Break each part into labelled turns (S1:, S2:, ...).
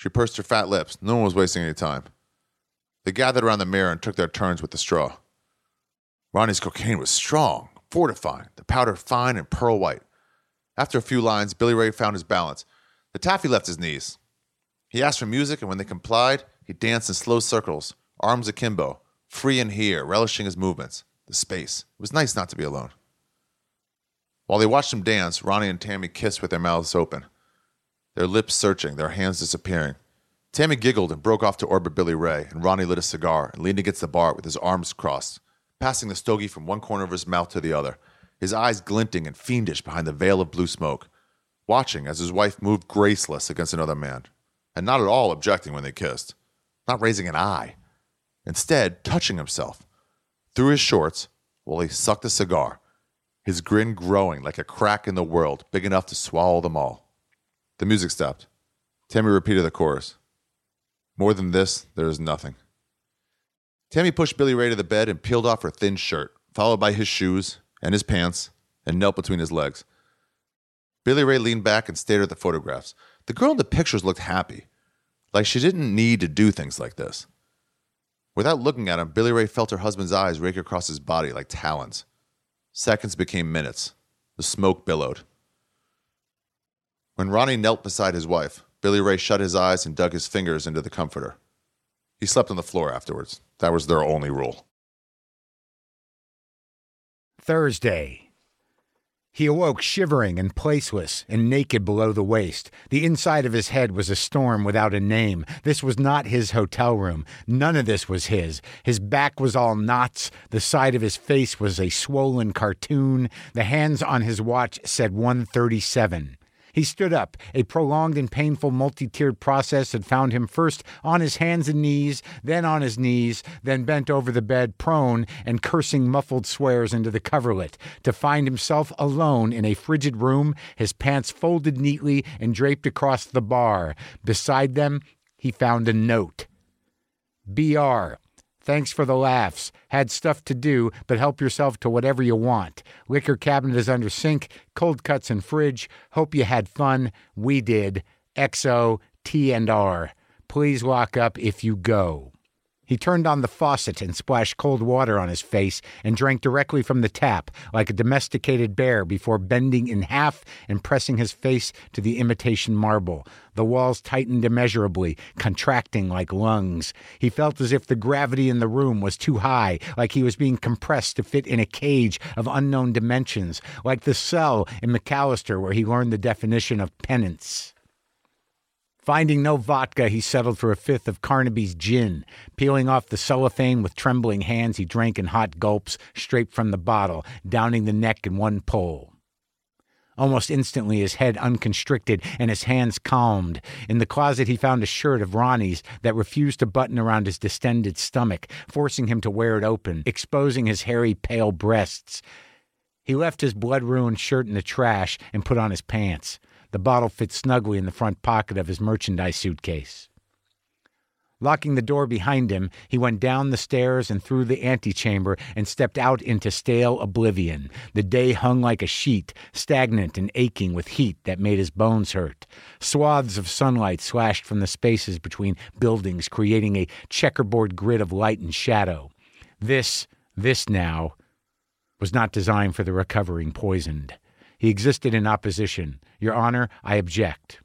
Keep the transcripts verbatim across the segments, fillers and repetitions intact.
S1: She pursed her fat lips. No one was wasting any time. They gathered around the mirror and took their turns with the straw. Ronnie's cocaine was strong, fortifying, the powder fine and pearl white. After a few lines, Billy Ray found his balance. The taffy left his knees. He asked for music, and when they complied, he danced in slow circles, arms akimbo, free and here, relishing his movements, the space. It was nice not to be alone. While they watched him dance, Ronnie and Tammy kissed with their mouths open, their lips searching, their hands disappearing. Tammy giggled and broke off to orbit Billy Ray, and Ronnie lit a cigar and leaned against the bar with his arms crossed, passing the stogie from one corner of his mouth to the other, his eyes glinting and fiendish behind the veil of blue smoke, watching as his wife moved graceless against another man, and not at all objecting when they kissed, not raising an eye, instead touching himself through his shorts while he sucked a cigar, his grin growing like a crack in the world big enough to swallow them all. The music stopped. Tammy repeated the chorus. More than this, there is nothing. Tammy pushed Billy Ray to the bed and peeled off her thin shirt, followed by his shoes and his pants, and knelt between his legs. Billy Ray leaned back and stared at the photographs. The girl in the pictures looked happy, like she didn't need to do things like this. Without looking at him, Billy Ray felt her husband's eyes rake across his body like talons. Seconds became minutes. The smoke billowed. When Ronnie knelt beside his wife, Billy Ray shut his eyes and dug his fingers into the comforter. He slept on the floor afterwards. That was their only rule.
S2: Thursday. He awoke shivering and placeless and naked below the waist. The inside of his head was a storm without a name. This was not his hotel room. None of this was his. His back was all knots. The side of his face was a swollen cartoon. The hands on his watch said one thirty-seven. He stood up. A prolonged and painful multi-tiered process had found him first on his hands and knees, then on his knees, then bent over the bed, prone and cursing muffled swears into the coverlet, to find himself alone in a frigid room, his pants folded neatly and draped across the bar. Beside them, he found a note. B R Thanks for the laughs. Had stuff to do, but help yourself to whatever you want. Liquor cabinet is under sink, cold cuts in fridge. Hope you had fun. We did. X O T and R. Please lock up if you go. He turned on the faucet and splashed cold water on his face and drank directly from the tap like a domesticated bear before bending in half and pressing his face to the imitation marble. The walls tightened immeasurably, contracting like lungs. He felt as if the gravity in the room was too high, like he was being compressed to fit in a cage of unknown dimensions, like the cell in McAllister where he learned the definition of penance. Finding no vodka, he settled for a fifth of Carnaby's gin. Peeling off the cellophane with trembling hands, he drank in hot gulps, straight from the bottle, downing the neck in one pull. Almost instantly, his head unconstricted and his hands calmed. In the closet, he found a shirt of Ronnie's that refused to button around his distended stomach, forcing him to wear it open, exposing his hairy, pale breasts. He left his blood-ruined shirt in the trash and put on his pants. The bottle fit snugly in the front pocket of his merchandise suitcase. Locking the door behind him, he went down the stairs and through the antechamber and stepped out into stale oblivion. The day hung like a sheet, stagnant and aching with heat that made his bones hurt. Swaths of sunlight slashed from the spaces between buildings, creating a checkerboard grid of light and shadow. This, this now, was not designed for the recovering poisoned. He existed in opposition. Your Honor, I object.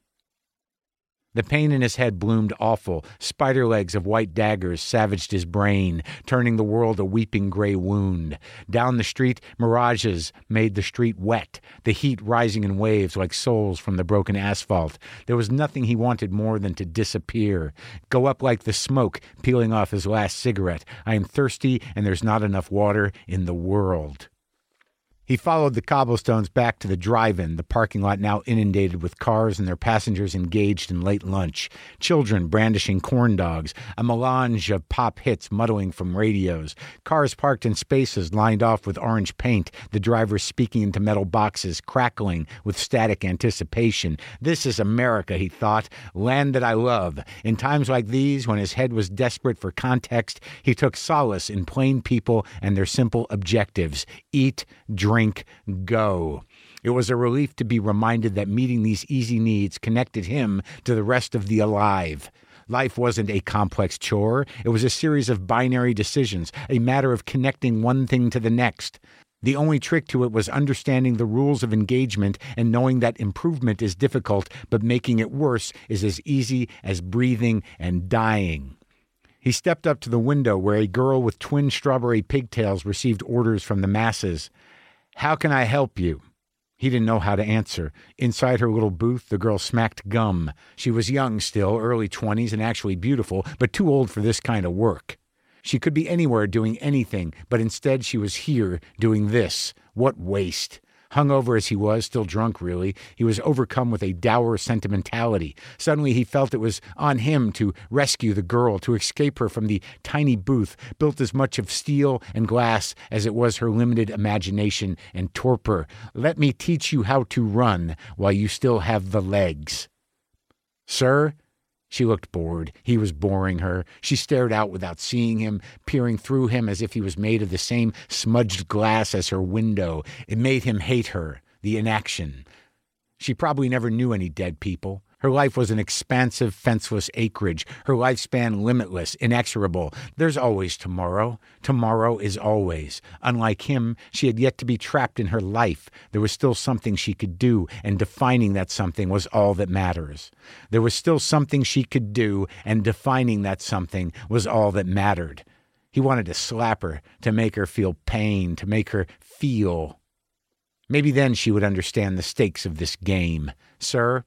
S2: The pain in his head bloomed awful. Spider legs of white daggers savaged his brain, turning the world a weeping gray wound. Down the street, mirages made the street wet, the heat rising in waves like souls from the broken asphalt. There was nothing he wanted more than to disappear, go up like the smoke peeling off his last cigarette. I am thirsty, and there's not enough water in the world. He followed the cobblestones back to the drive-in, the parking lot now inundated with cars and their passengers engaged in late lunch, children brandishing corn dogs, a melange of pop hits muddling from radios, cars parked in spaces lined off with orange paint, the drivers speaking into metal boxes, crackling with static anticipation. This is America, he thought, land that I love. In times like these, when his head was desperate for context, he took solace in plain people and their simple objectives: eat, drink, Drink, go. It was a relief to be reminded that meeting these easy needs connected him to the rest of the alive. Life wasn't a complex chore. It was a series of binary decisions, a matter of connecting one thing to the next. The only trick to it was understanding the rules of engagement and knowing that improvement is difficult, but making it worse is as easy as breathing and dying. He stepped up to the window where a girl with twin strawberry pigtails received orders from the masses. "How can I help you?" He didn't know how to answer. Inside her little booth, the girl smacked gum. She was young still, early twenties, and actually beautiful, but too old for this kind of work. She could be anywhere doing anything, but instead she was here doing this. What waste. Hungover as he was, still drunk really, he was overcome with a dour sentimentality. Suddenly he felt it was on him to rescue the girl, to escape her from the tiny booth, built as much of steel and glass as it was her limited imagination and torpor. "Let me teach you how to run while you still have the legs." "Sir?" She looked bored. He was boring her. She stared out without seeing him, peering through him as if he was made of the same smudged glass as her window. It made him hate her, the inaction. She probably never knew any dead people. Her life was an expansive, fenceless acreage, her lifespan limitless, inexorable. There's always tomorrow. Tomorrow is always. Unlike him, she had yet to be trapped in her life. There was still something she could do, and defining that something was all that matters. There was still something she could do, and defining that something was all that mattered. He wanted to slap her, to make her feel pain, to make her feel. Maybe then she would understand the stakes of this game. "Sir?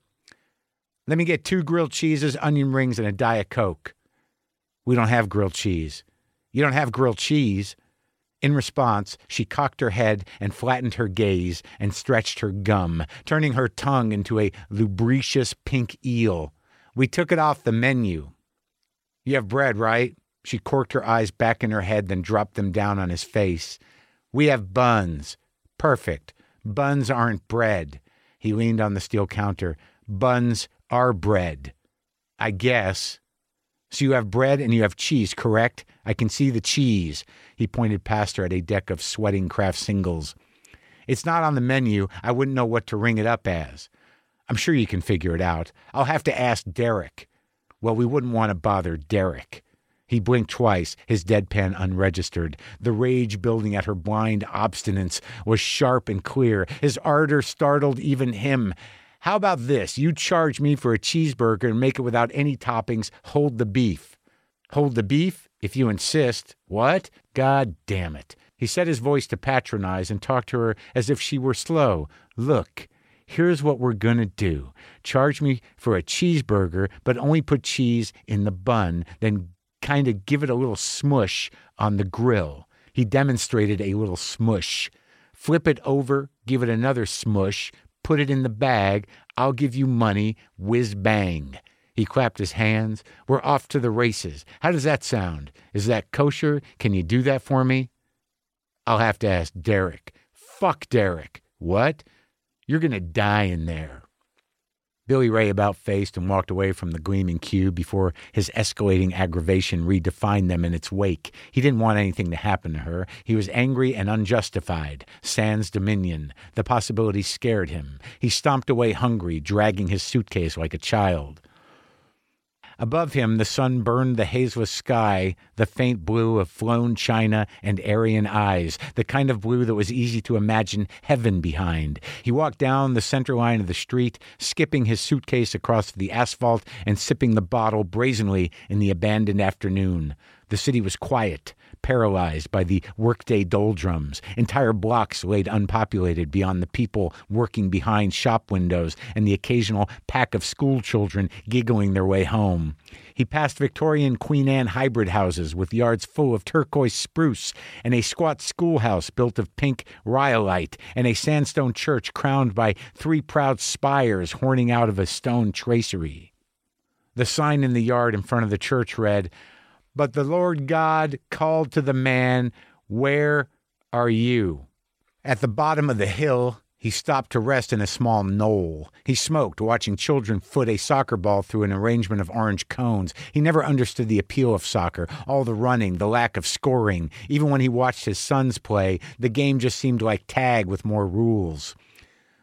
S2: Let me get two grilled cheeses, onion rings, and a Diet Coke." "We don't have grilled cheese." "You don't have grilled cheese?" In response, she cocked her head and flattened her gaze and stretched her gum, turning her tongue into a lubricious pink eel. "We took it off the menu." "You have bread, right?" She corked her eyes back in her head, then dropped them down on his face. "We have buns." "Perfect. Buns aren't bread." He leaned on the steel counter. "Buns are bread." "I guess." "So you have bread and you have cheese, correct? I can see the cheese." He pointed past her at a deck of sweating Kraft singles. "It's not on the menu. I wouldn't know what to ring it up as." "I'm sure you can figure it out. I'll have to ask Derek." "Well, we wouldn't want to bother Derek." He blinked twice, his deadpan unregistered. The rage building at her blind obstinance was sharp and clear. His ardor startled even him. "How about this? You charge me for a cheeseburger and make it without any toppings. Hold the beef." "Hold the beef? If you insist." "What? God damn it." He set his voice to patronize and talked to her as if she were slow. "Look, here's what we're gonna do. Charge me for a cheeseburger, but only put cheese in the bun, then kind of give it a little smush on the grill." He demonstrated a little smush. "Flip it over, give it another smush, put it in the bag. I'll give you money, whiz bang." He clapped his hands. "We're off to the races. How does that sound? Is that kosher? Can you do that for me?" "I'll have to ask Derek." "Fuck Derek." "What?" "You're going to die in there." Billy Ray about-faced and walked away from the gleaming cube before his escalating aggravation redefined them in its wake. He didn't want anything to happen to her. He was angry and unjustified. Sans dominion. The possibility scared him. He stomped away hungry, dragging his suitcase like a child. Above him, the sun burned the hazeless sky, the faint blue of flown china and Aryan eyes, the kind of blue that was easy to imagine heaven behind. He walked down the center line of the street, skipping his suitcase across the asphalt and sipping the bottle brazenly in the abandoned afternoon. The city was quiet, paralyzed by the workday doldrums. Entire blocks laid unpopulated beyond the people working behind shop windows and the occasional pack of school children giggling their way home. He passed Victorian Queen Anne hybrid houses with yards full of turquoise spruce and a squat schoolhouse built of pink rhyolite and a sandstone church crowned by three proud spires horning out of a stone tracery. The sign in the yard in front of the church read, "But the Lord God called to the man, 'Where are you?'" At the bottom of the hill, he stopped to rest in a small knoll. He smoked, watching children foot a soccer ball through an arrangement of orange cones. He never understood the appeal of soccer, all the running, the lack of scoring. Even when he watched his sons play, the game just seemed like tag with more rules.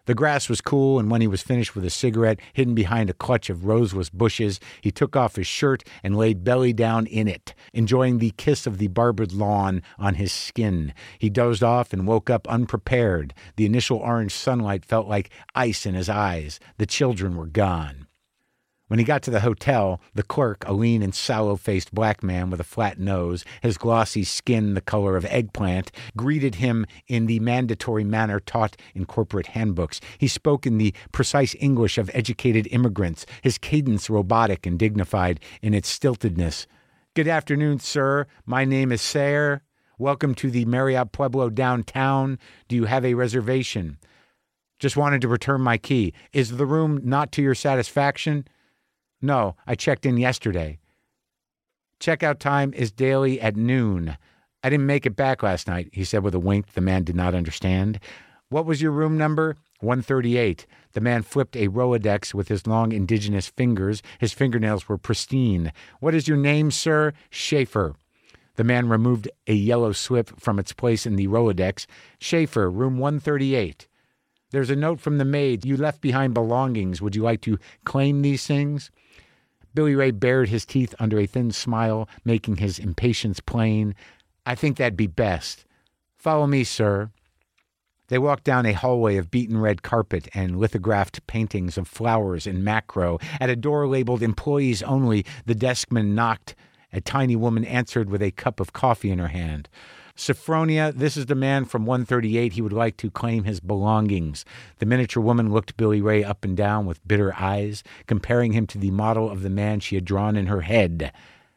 S2: The grass was cool, and when he was finished with a cigarette hidden behind a clutch of roseless bushes, he took off his shirt and laid belly down in it, enjoying the kiss of the barbered lawn on his skin. He dozed off and woke up unprepared. The initial orange sunlight felt like ice in his eyes. The children were gone. When he got to the hotel, the clerk, a lean and sallow-faced black man with a flat nose, his glossy skin the color of eggplant, greeted him in the mandatory manner taught in corporate handbooks. He spoke in the precise English of educated immigrants, his cadence robotic and dignified in its stiltedness. "Good afternoon, sir. My name is Sayre. Welcome to the Marriott Pueblo downtown. Do you have a reservation?" "Just wanted to return my key. Is the room not to your satisfaction?" "No, I checked in yesterday." "Checkout time is daily at noon. I didn't make it back last night," he said with a wink the man did not understand. "What was your room number?" one thirty-eight. The man flipped a Rolodex with his long indigenous fingers. His fingernails were pristine. "What is your name, sir?" "Schaefer." The man removed a yellow slip from its place in the Rolodex. "Schaefer, room one thirty-eight. There's a note from the maid. You left behind belongings. Would you like to claim these things?" Billy Ray bared his teeth under a thin smile, making his impatience plain. "I think that'd be best. Follow me, sir." They walked down a hallway of beaten red carpet and lithographed paintings of flowers in macro. At a door labeled Employees Only, the deskman knocked. A tiny woman answered with a cup of coffee in her hand. "Sophronia, this is the man from one thirty-eight. He would like to claim his belongings." The miniature woman looked Billy Ray up and down with bitter eyes, comparing him to the model of the man she had drawn in her head.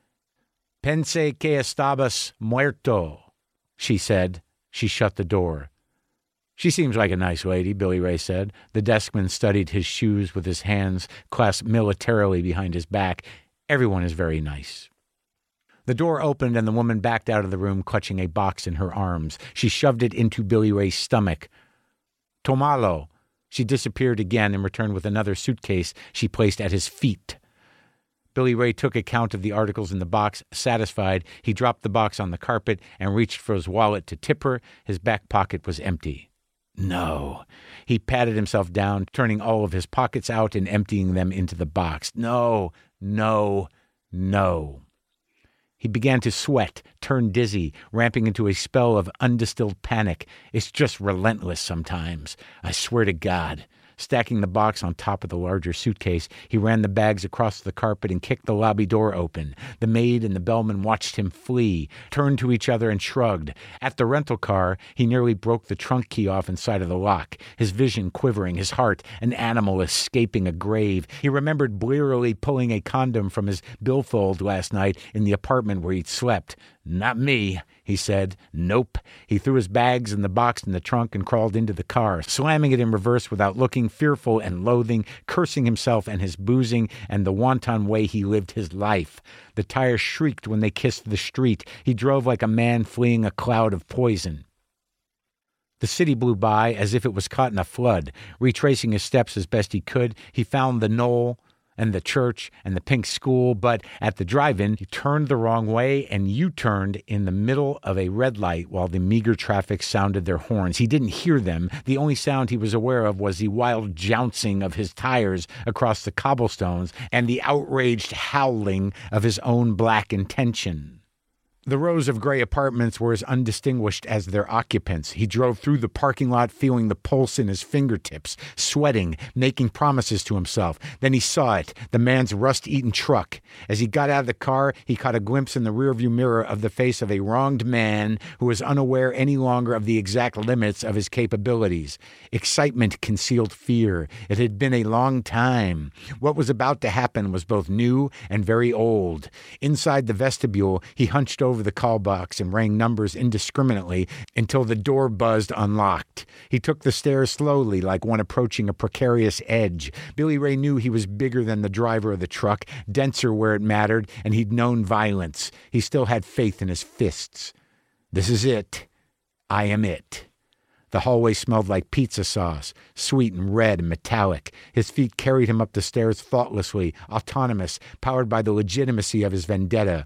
S2: "Pensé que estabas muerto," she said. She shut the door. "She seems like a nice lady," Billy Ray said. The deskman studied his shoes with his hands clasped militarily behind his back. "Everyone is very nice." The door opened and the woman backed out of the room, clutching a box in her arms. She shoved it into Billy Ray's stomach. "Tomalo." She disappeared again and returned with another suitcase she placed at his feet. Billy Ray took account of the articles in the box. Satisfied, he dropped the box on the carpet and reached for his wallet to tip her. His back pocket was empty. No. He patted himself down, turning all of his pockets out and emptying them into the box. No, no, no. He began to sweat, turned dizzy, ramping into a spell of undistilled panic. It's just relentless sometimes. I swear to God. Stacking the box on top of the larger suitcase, he ran the bags across the carpet and kicked the lobby door open. The maid and the bellman watched him flee, turned to each other and shrugged. At the rental car, he nearly broke the trunk key off inside of the lock, his vision quivering, his heart an animal escaping a grave. He remembered blearily pulling a condom from his billfold last night in the apartment where he'd slept. "Not me," he said. "Nope." He threw his bags and the box in the trunk and crawled into the car, slamming it in reverse without looking, fearful and loathing, cursing himself and his boozing and the wanton way he lived his life. The tires shrieked when they kissed the street. He drove like a man fleeing a cloud of poison. The city blew by as if it was caught in a flood. Retracing his steps as best he could, he found the knoll and the church and the pink school, but at the drive-in, he turned the wrong way and U-turned in the middle of a red light while the meager traffic sounded their horns. He didn't hear them. The only sound he was aware of was the wild jouncing of his tires across the cobblestones and the outraged howling of his own black intention. The rows of gray apartments were as undistinguished as their occupants. He drove through the parking lot, feeling the pulse in his fingertips, sweating, making promises to himself. Then he saw it, the man's rust-eaten truck. As he got out of the car, he caught a glimpse in the rearview mirror of the face of a wronged man who was unaware any longer of the exact limits of his capabilities. Excitement concealed fear. It had been a long time. What was about to happen was both new and very old. Inside the vestibule, he hunched over over the call box and rang numbers indiscriminately until the door buzzed unlocked. He took the stairs slowly like one approaching a precarious edge. Billy Ray knew he was bigger than the driver of the truck, denser where it mattered, and he'd known violence. He still had faith in his fists. This is it. I am it. The hallway smelled like pizza sauce, sweet and red and metallic. His feet carried him up the stairs thoughtlessly, autonomous, powered by the legitimacy of his vendetta.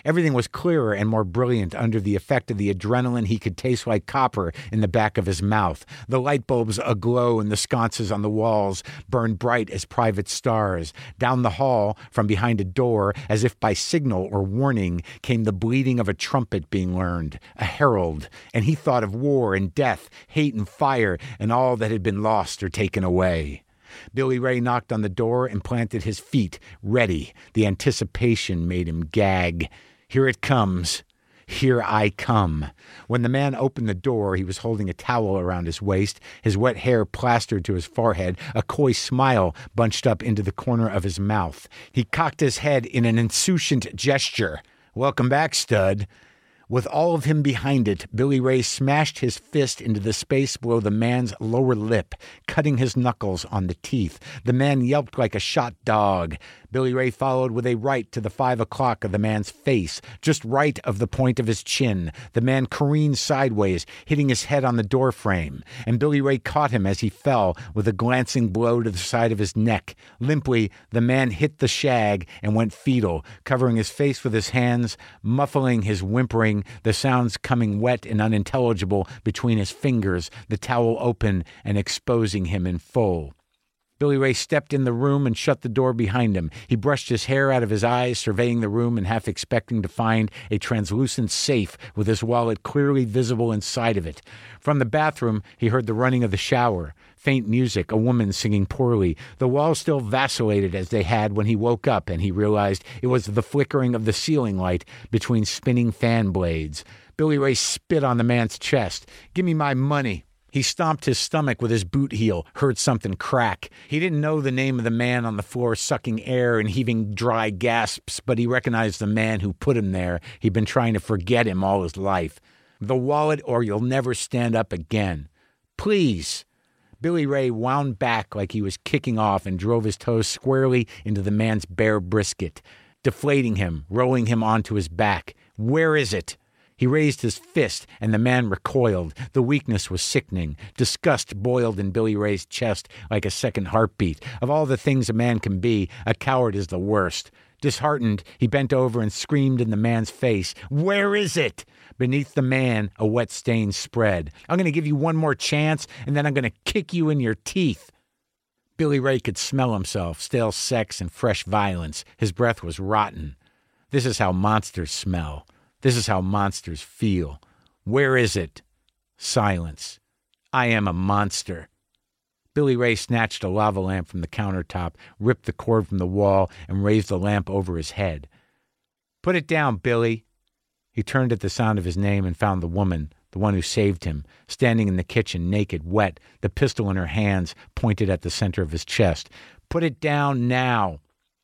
S2: Everything was clearer and more brilliant under the effect of the adrenaline. He could taste like copper in the back of his mouth. The light bulbs aglow in the sconces on the walls burned bright as private stars. Down the hall, from behind a door, as if by signal or warning, came the bleating of a trumpet being learned, a herald, and he thought of war and death, hate and fire, and all that had been lost or taken away. Billy Ray knocked on the door and planted his feet, ready. The anticipation made him gag. Here it comes. Here I come. When the man opened the door, he was holding a towel around his waist, his wet hair plastered to his forehead, a coy smile bunched up into the corner of his mouth. He cocked his head in an insouciant gesture. Welcome back, stud. With all of him behind it, Billy Ray smashed his fist into the space below the man's lower lip, cutting his knuckles on the teeth. The man yelped like a shot dog. Billy Ray followed with a right to the five o'clock of the man's face, just right of the point of his chin. The man careened sideways, hitting his head on the door frame, and Billy Ray caught him as he fell with a glancing blow to the side of his neck. Limply, the man hit the shag and went fetal, covering his face with his hands, muffling his whimpering, the sounds coming wet and unintelligible between his fingers, the towel open and exposing him in full. Billy Ray stepped in the room and shut the door behind him. He brushed his hair out of his eyes, surveying the room and half expecting to find a translucent safe with his wallet clearly visible inside of it. From the bathroom, he heard the running of the shower, faint music, a woman singing poorly. The walls still vacillated as they had when he woke up, and he realized it was the flickering of the ceiling light between spinning fan blades. Billy Ray spit on the man's chest. "Give me my money." He stomped his stomach with his boot heel, heard something crack. He didn't know the name of the man on the floor sucking air and heaving dry gasps, but he recognized the man who put him there. He'd been trying to forget him all his life. "The wallet, or you'll never stand up again." "Please." Billy Ray wound back like he was kicking off and drove his toes squarely into the man's bare brisket, deflating him, rolling him onto his back. "Where is it?" He raised his fist, and the man recoiled. The weakness was sickening. Disgust boiled in Billy Ray's chest like a second heartbeat. Of all the things a man can be, a coward is the worst. Disheartened, he bent over and screamed in the man's face. "Where is it?" Beneath the man, a wet stain spread. "I'm going to give you one more chance, and then I'm going to kick you in your teeth." Billy Ray could smell himself, stale sex and fresh violence. His breath was rotten. This is how monsters smell. This is how monsters feel. Where is it? Silence. I am a monster. Billy Ray snatched a lava lamp from the countertop, ripped the cord from the wall, and raised the lamp over his head. "Put it down, Billy." He turned at the sound of his name and found the woman, the one who saved him, standing in the kitchen, naked, wet, the pistol in her hands, pointed at the center of his chest. "Put it down now."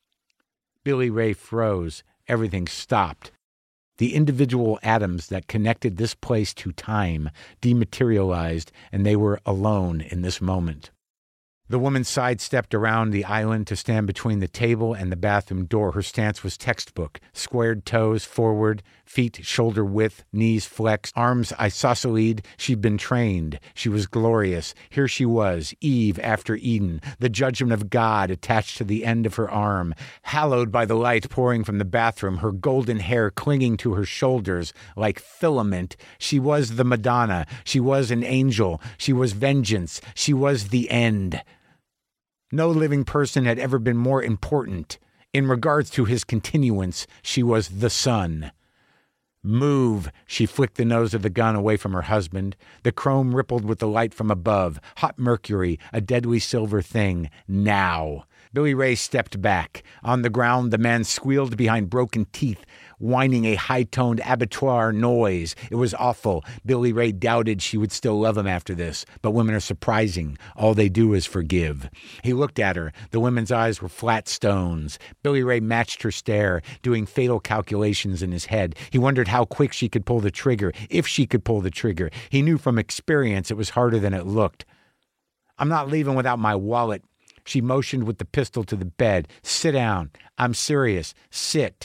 S2: Billy Ray froze. Everything stopped. The individual atoms that connected this place to time dematerialized, and they were alone in this moment. The woman sidestepped around the island to stand between the table and the bathroom door. Her stance was textbook. Squared toes forward, feet shoulder width, knees flexed, arms isosceles. She'd been trained. She was glorious. Here she was, Eve after Eden, the judgment of God attached to the end of her arm, hallowed by the light pouring from the bathroom, her golden hair clinging to her shoulders like filament. She was the Madonna. She was an angel. She was vengeance. She was the end. No living person had ever been more important. In regards to his continuance, she was the sun. "Move," she flicked the nose of the gun away from her husband. The chrome rippled with the light from above. Hot mercury, a deadly silver thing. Now. Billy Ray stepped back. On the ground, the man squealed behind broken teeth, whining a high-toned abattoir noise. It was awful. Billy Ray doubted she would still love him after this. But women are surprising. All they do is forgive. He looked at her. The women's eyes were flat stones. Billy Ray matched her stare, doing fatal calculations in his head. He wondered how quick she could pull the trigger, if she could pull the trigger. He knew from experience it was harder than it looked. "I'm not leaving without my wallet." She motioned with the pistol to the bed. "Sit down. I'm serious. Sit."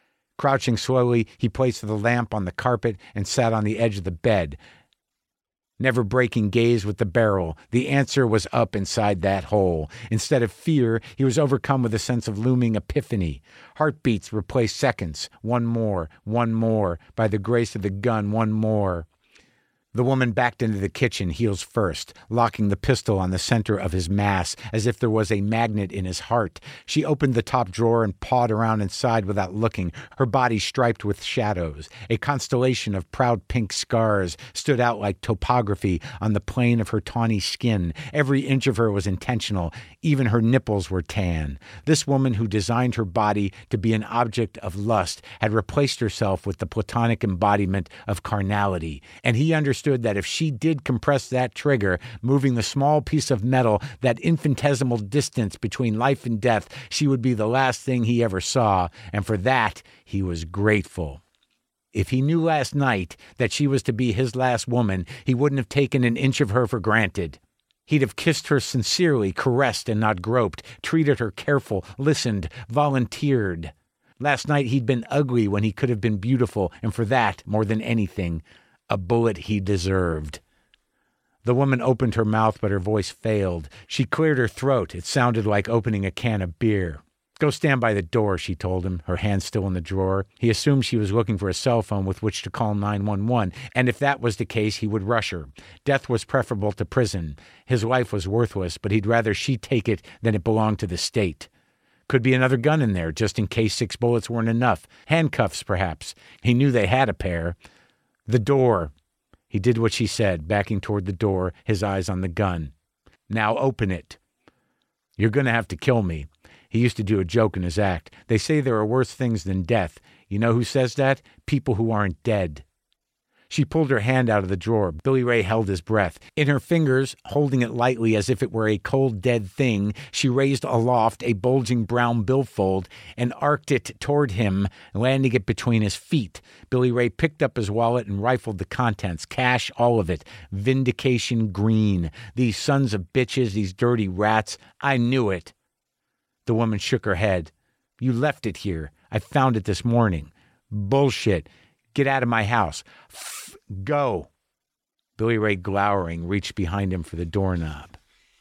S2: Crouching slowly, he placed the lamp on the carpet and sat on the edge of the bed. Never breaking gaze with the barrel, the answer was up inside that hole. Instead of fear, he was overcome with a sense of looming epiphany. Heartbeats replaced seconds. One more, one more. By the grace of the gun, one more. The woman backed into the kitchen, heels first, locking the pistol on the center of his mass, as if there was a magnet in his heart. She opened the top drawer and pawed around inside without looking, her body striped with shadows. A constellation of proud pink scars stood out like topography on the plane of her tawny skin. Every inch of her was intentional. Even her nipples were tan. This woman who designed her body to be an object of lust had replaced herself with the platonic embodiment of carnality, and he understood that if she did compress that trigger, moving the small piece of metal, that infinitesimal distance between life and death, she would be the last thing he ever saw, and for that he was grateful. If he knew last night that she was to be his last woman, he wouldn't have taken an inch of her for granted. He'd have kissed her sincerely, caressed and not groped, treated her careful, listened, volunteered. Last night he'd been ugly when he could have been beautiful, and for that, more than anything, a bullet he deserved. The woman opened her mouth, but her voice failed. She cleared her throat. It sounded like opening a can of beer. Go stand by the door, she told him, her hand still in the drawer. He assumed she was looking for a cell phone with which to call nine one one, and if that was the case, he would rush her. Death was preferable to prison. His life was worthless, but he'd rather she take it than it belonged to the state. Could be another gun in there, just in case six bullets weren't enough. Handcuffs, perhaps. He knew they had a pair. The door. He did what she said, backing toward the door, his eyes on the gun. Now open it. You're going to have to kill me. He used to do a joke in his act. They say there are worse things than death. You know who says that? People who aren't dead. She pulled her hand out of the drawer. Billy Ray held his breath. In her fingers, holding it lightly as if it were a cold, dead thing, she raised aloft a bulging brown billfold and arced it toward him, landing it between his feet. Billy Ray picked up his wallet and rifled the contents. Cash, all of it. Vindication green. These sons of bitches, these dirty rats. I knew it. The woman shook her head. You left it here. I found it this morning. Bullshit. Get out of my house. F- go. Billy Ray, glowering, reached behind him for the doorknob.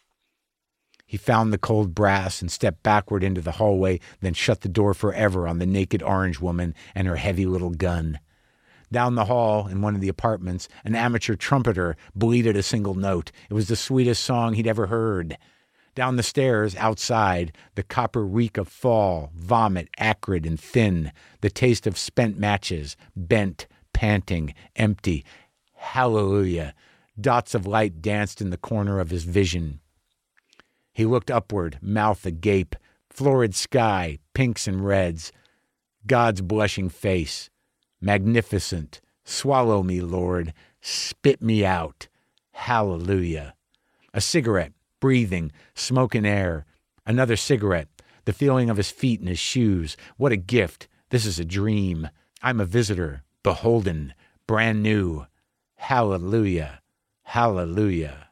S2: He found the cold brass and stepped backward into the hallway, then shut the door forever on the naked orange woman and her heavy little gun. Down the hall, in one of the apartments, an amateur trumpeter bleated a single note. It was the sweetest song he'd ever heard. Down the stairs, outside, the copper reek of fall, vomit, acrid and thin, the taste of spent matches, bent, panting, empty. Hallelujah! Dots of light danced in the corner of his vision. He looked upward, mouth agape, florid sky, pinks and reds, God's blushing face. Magnificent. Swallow me, Lord. Spit me out. Hallelujah. A cigarette. Breathing, smoke and air. Another cigarette. The feeling of his feet in his shoes. What a gift. This is a dream. I'm a visitor. Beholden. Brand new. Hallelujah. Hallelujah.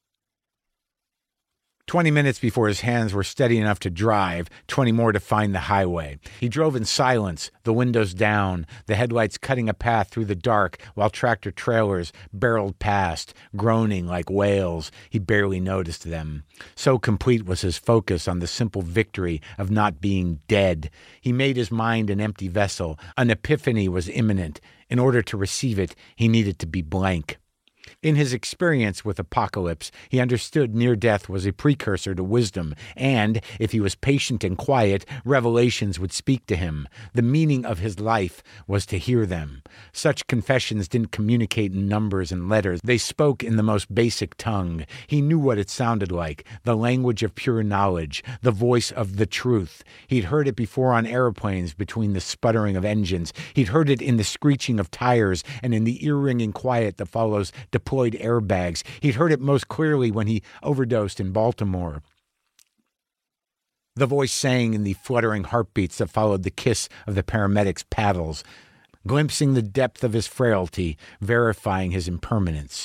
S2: Twenty minutes before his hands were steady enough to drive, twenty more to find the highway. He drove in silence, the windows down, the headlights cutting a path through the dark while tractor-trailers barreled past, groaning like whales. He barely noticed them. So complete was his focus on the simple victory of not being dead. He made his mind an empty vessel. An epiphany was imminent. In order to receive it, he needed to be blank. In his experience with apocalypse, he understood near death was a precursor to wisdom, and, if he was patient and quiet, revelations would speak to him. The meaning of his life was to hear them. Such confessions didn't communicate in numbers and letters. They spoke in the most basic tongue. He knew what it sounded like, the language of pure knowledge, the voice of the truth. He'd heard it before on airplanes between the sputtering of engines. He'd heard it in the screeching of tires and in the ear-ringing quiet that follows deployed airbags. He'd heard it most clearly when he overdosed in Baltimore. The voice sang in the fluttering heartbeats that followed the kiss of the paramedics' paddles, glimpsing the depth of his frailty, verifying his impermanence.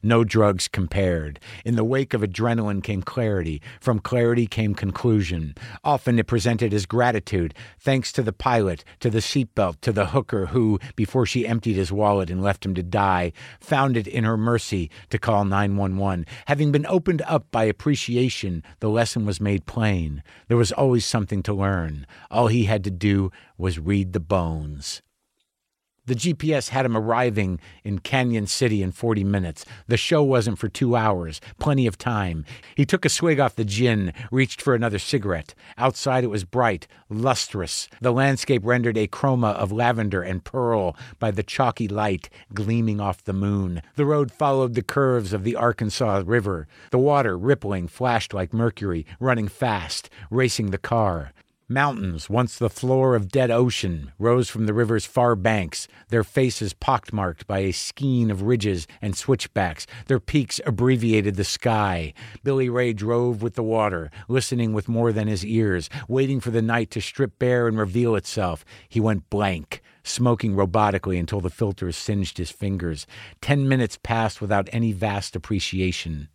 S2: No drugs compared. In the wake of adrenaline came clarity. From clarity came conclusion. Often it presented as gratitude, thanks to the pilot, to the seatbelt, to the hooker who, before she emptied his wallet and left him to die, found it in her mercy to call nine one one. Having been opened up by appreciation, the lesson was made plain. There was always something to learn. All he had to do was read the bones. The G P S had him arriving in Canyon City in forty minutes. The show wasn't for two hours. Plenty of time. He took a swig off the gin, reached for another cigarette. Outside it was bright, lustrous. The landscape rendered a chroma of lavender and pearl by the chalky light gleaming off the moon. The road followed the curves of the Arkansas River. The water, rippling, flashed like mercury, running fast, racing the car. Mountains, once the floor of dead ocean, rose from the river's far banks, their faces pockmarked by a skein of ridges and switchbacks. Their peaks abbreviated the sky. Billy Ray drove with the water, listening with more than his ears, waiting for the night to strip bare and reveal itself. He went blank, smoking robotically until the filters singed his fingers. Ten minutes passed without any vast appreciation.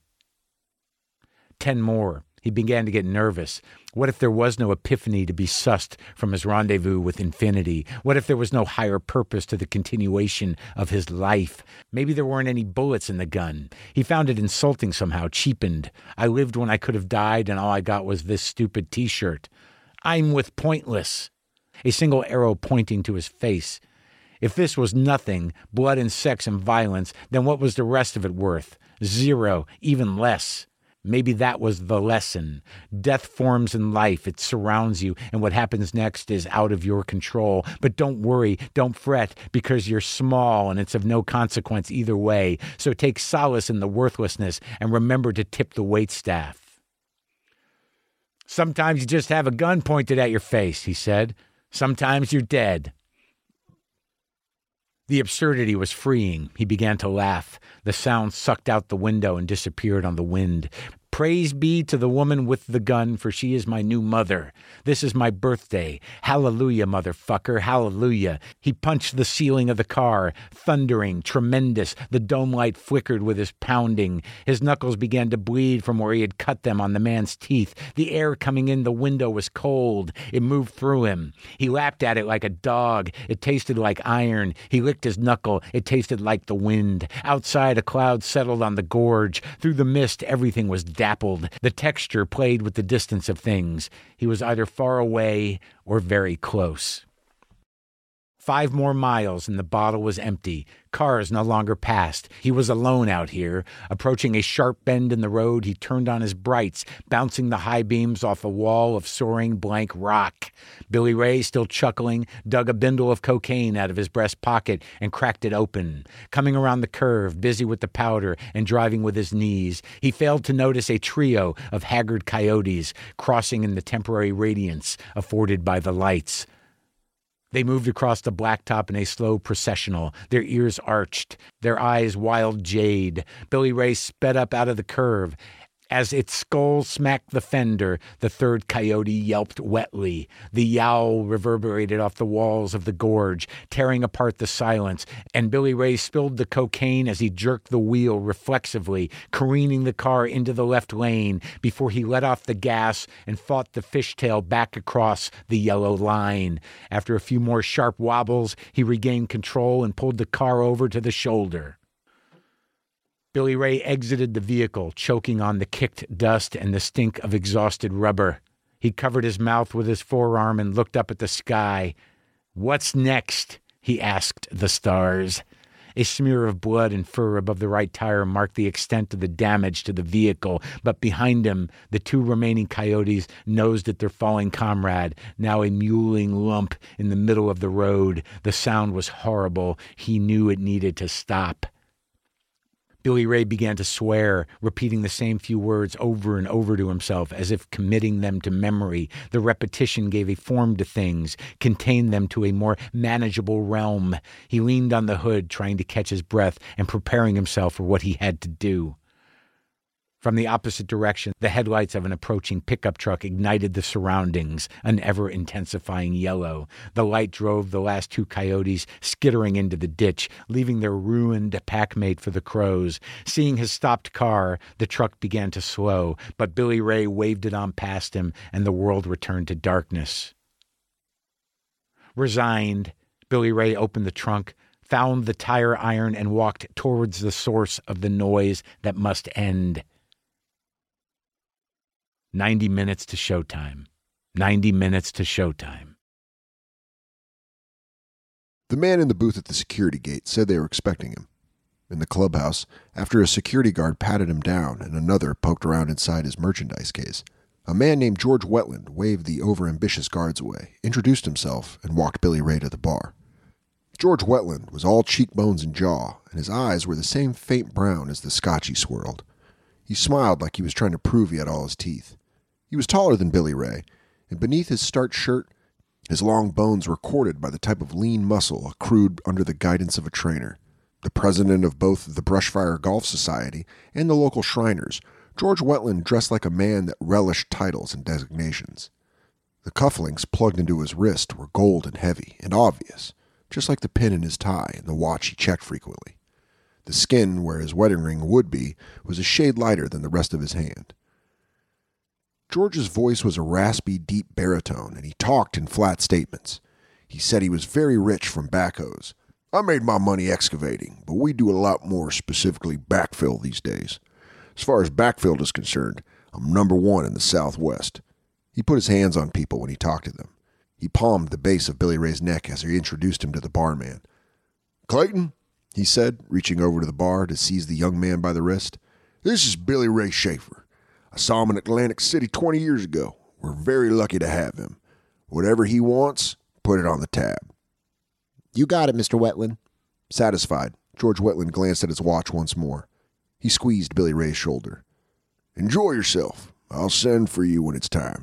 S2: Ten more. He began to get nervous. What if there was no epiphany to be sussed from his rendezvous with infinity? What if there was no higher purpose to the continuation of his life? Maybe there weren't any bullets in the gun. He found it insulting somehow, cheapened. I lived when I could have died, and all I got was this stupid T-shirt. I'm with Pointless. A single arrow pointing to his face. If this was nothing, blood and sex and violence, then what was the rest of it worth? Zero, even less. Maybe that was the lesson. Death forms in life. It surrounds you, and what happens next is out of your control. But don't worry, don't fret, because you're small and it's of no consequence either way. So take solace in the worthlessness and remember to tip the waitstaff. Sometimes you just have a gun pointed at your face, he said. Sometimes you're dead. The absurdity was freeing. He began to laugh. The sound sucked out the window and disappeared on the wind. Praise be to the woman with the gun, for she is my new mother. This is my birthday. Hallelujah, motherfucker, hallelujah. He punched the ceiling of the car, thundering, tremendous. The dome light flickered with his pounding. His knuckles began to bleed from where he had cut them on the man's teeth. The air coming in the window was cold. It moved through him. He lapped at it like a dog. It tasted like iron. He licked his knuckle. It tasted like the wind. Outside, a cloud settled on the gorge. Through the mist, everything was dappled. The texture played with the distance of things. He was either far away or very close. Five more miles and the bottle was empty. Cars no longer passed. He was alone out here. Approaching a sharp bend in the road, he turned on his brights, bouncing the high beams off a wall of soaring blank rock. Billy Ray, still chuckling, dug a bindle of cocaine out of his breast pocket and cracked it open. Coming around the curve, busy with the powder and driving with his knees, he failed to notice a trio of haggard coyotes crossing in the temporary radiance afforded by the lights. They moved across the blacktop in a slow processional, their ears arched, their eyes wild jade. Billy Ray sped up out of the curve. As its skull smacked the fender, the third coyote yelped wetly. The yowl reverberated off the walls of the gorge, tearing apart the silence, and Billy Ray spilled the cocaine as he jerked the wheel reflexively, careening the car into the left lane before he let off the gas and fought the fishtail back across the yellow line. After a few more sharp wobbles, he regained control and pulled the car over to the shoulder. Billy Ray exited the vehicle, choking on the kicked dust and the stink of exhausted rubber. He covered his mouth with his forearm and looked up at the sky. "What's next?" he asked the stars. A smear of blood and fur above the right tire marked the extent of the damage to the vehicle, but behind him, the two remaining coyotes nosed at their falling comrade, now a mewling lump in the middle of the road. The sound was horrible. He knew it needed to stop. Billy Ray began to swear, repeating the same few words over and over to himself, as if committing them to memory. The repetition gave a form to things, contained them to a more manageable realm. He leaned on the hood, trying to catch his breath and preparing himself for what he had to do. From the opposite direction, the headlights of an approaching pickup truck ignited the surroundings, an ever-intensifying yellow. The light drove the last two coyotes skittering into the ditch, leaving their ruined packmate for the crows. Seeing his stopped car, the truck began to slow, but Billy Ray waved it on past him, and the world returned to darkness. Resigned, Billy Ray opened the trunk, found the tire iron, and walked towards the source of the noise that must end. Ninety minutes to showtime. Ninety minutes to showtime.
S3: The man in the booth at the security gate said they were expecting him. In the clubhouse, after a security guard patted him down and another poked around inside his merchandise case, a man named George Wetland waved the overambitious guards away, introduced himself, and walked Billy Ray to the bar. George Wetland was all cheekbones and jaw, and his eyes were the same faint brown as the scotch he swirled. He smiled like he was trying to prove he had all his teeth. He was taller than Billy Ray, and beneath his starched shirt, his long bones were corded by the type of lean muscle accrued under the guidance of a trainer. The president of both the Brushfire Golf Society and the local Shriners, George Wetland dressed like a man that relished titles and designations. The cufflinks plugged into his wrist were gold and heavy and obvious, just like the pin in his tie and the watch he checked frequently. The skin where his wedding ring would be was a shade lighter than the rest of his hand. George's voice was a raspy, deep baritone, and he talked in flat statements. He said he was very rich from backhoes. I made my money excavating, but we do a lot more, specifically backfill these days. As far as backfill is concerned, I'm number one in the Southwest. He put his hands on people when he talked to them. He palmed the base of Billy Ray's neck as he introduced him to the barman. Clayton, he said, reaching over to the bar to seize the young man by the wrist. This is Billy Ray Schaefer. I saw him in Atlantic City twenty years ago. We're very lucky to have him. Whatever he wants, put it on the tab. You got it, Mister Wetland. Satisfied, George Wetland glanced at his watch once more. He squeezed Billy Ray's shoulder. Enjoy yourself. I'll send for you when it's time.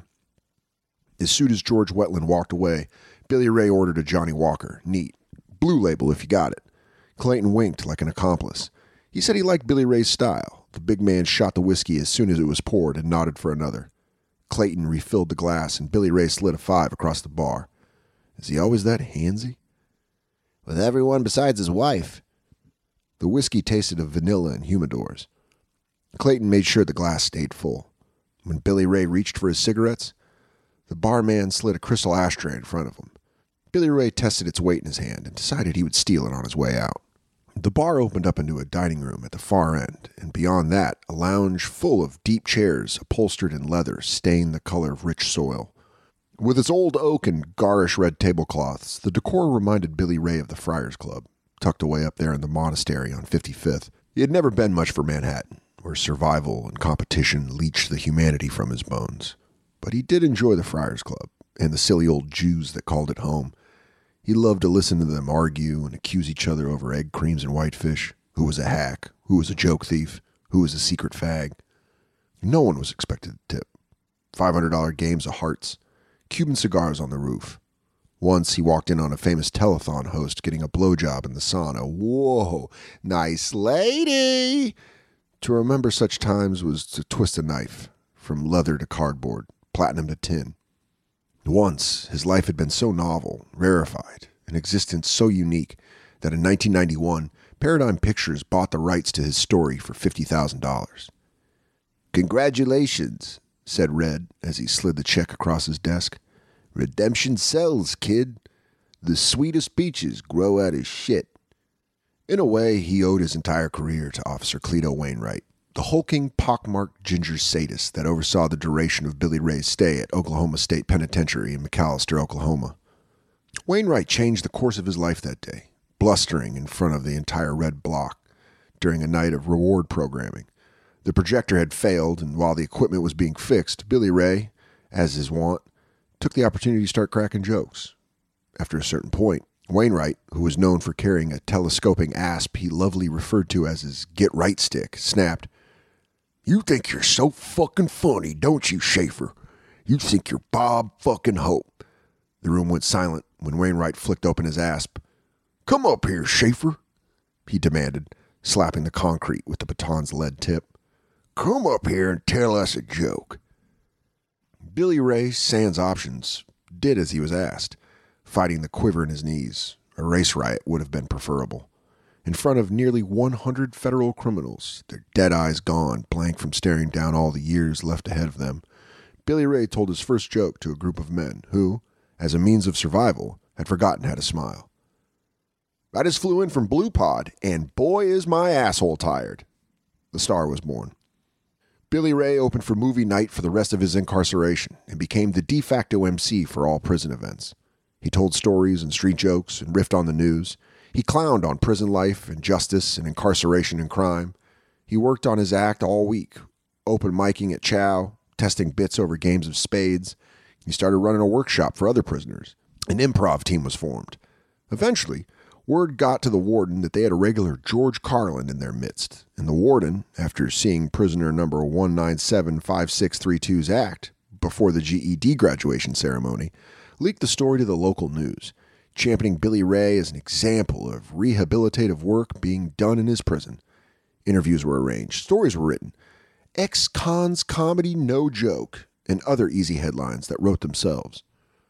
S3: As soon as George Wetland walked away, Billy Ray ordered a Johnny Walker, neat. Blue label if you got it. Clayton winked like an accomplice. He said he liked Billy Ray's style. The big man shot the whiskey as soon as it was poured and nodded for another. Clayton refilled the glass, and Billy Ray slid a five across the bar. Is he always that handsy? With everyone besides his wife. The whiskey tasted of vanilla and humidors. Clayton made sure the glass stayed full. When Billy Ray reached for his cigarettes, the barman slid a crystal ashtray in front of him. Billy Ray tested its weight in his hand and decided he would steal it on his way out. The bar opened up into a dining room at the far end, and beyond that, a lounge full of deep chairs upholstered in leather stained the color of rich soil. With its old oak and garish red tablecloths, the decor reminded Billy Ray of the Friars Club, tucked away up there in the monastery on fifty-fifth. He had never been much for Manhattan, where survival and competition leached the humanity from his bones. But he did enjoy the Friars Club, and the silly old Jews that called it home. He loved to listen to them argue and accuse each other over egg creams and whitefish, who was a hack, who was a joke thief, who was a secret fag. No one was expected to tip. five hundred dollars games of hearts, Cuban cigars on the roof. Once he walked in on a famous telethon host getting a blowjob in the sauna. Whoa, nice lady! To remember such times was to twist a knife, from leather to cardboard, platinum to tin. Once, his life had been so novel, rarefied, an existence so unique, that in nineteen ninety-one, Paradigm Pictures bought the rights to his story for fifty thousand dollars. Congratulations, said Red as he slid the check across his desk. Redemption sells, kid. The sweetest peaches grow out of shit. In a way, he owed his entire career to Officer Cleto Wainwright, the hulking, pockmarked ginger sadist that oversaw the duration of Billy Ray's stay at Oklahoma State Penitentiary in McAlester, Oklahoma. Wainwright changed the course of his life that day, blustering in front of the entire Red block during a night of reward programming. The projector had failed, and while the equipment was being fixed, Billy Ray, as his wont, took the opportunity to start cracking jokes. After a certain point, Wainwright, who was known for carrying a telescoping asp he lovingly referred to as his get-right stick, snapped, You think you're so fucking funny, don't you, Schaefer? You think you're Bob fucking Hope. The room went silent when Wainwright flicked open his asp. Come up here, Schaefer, he demanded, slapping the concrete with the baton's lead tip. come up here and tell us a joke. Billy Ray, sans options, did as he was asked, fighting the quiver in his knees. A race riot would have been preferable. In front of nearly one hundred federal criminals, their dead eyes gone, blank from staring down all the years left ahead of them, Billy Ray told his first joke to a group of men who, as a means of survival, had forgotten how to smile. I just flew in from Blue Pod, and boy is my asshole tired. The star was born. Billy Ray opened for movie night for the rest of his incarceration and became the de facto M C for all prison events. He told stories and street jokes and riffed on the news. He clowned on prison life and justice and incarceration and crime. He worked on his act all week, open micing at Chow, testing bits over games of spades. He started running a workshop for other prisoners. An improv team was formed. Eventually, word got to the warden that they had a regular George Carlin in their midst, and the warden, after seeing prisoner number one nine seven five six three two's act before the G E D graduation ceremony, leaked the story to the local news, championing Billy Ray as an example of rehabilitative work being done in his prison. Interviews were arranged, stories were written, ex-cons comedy no joke, and other easy headlines that wrote themselves.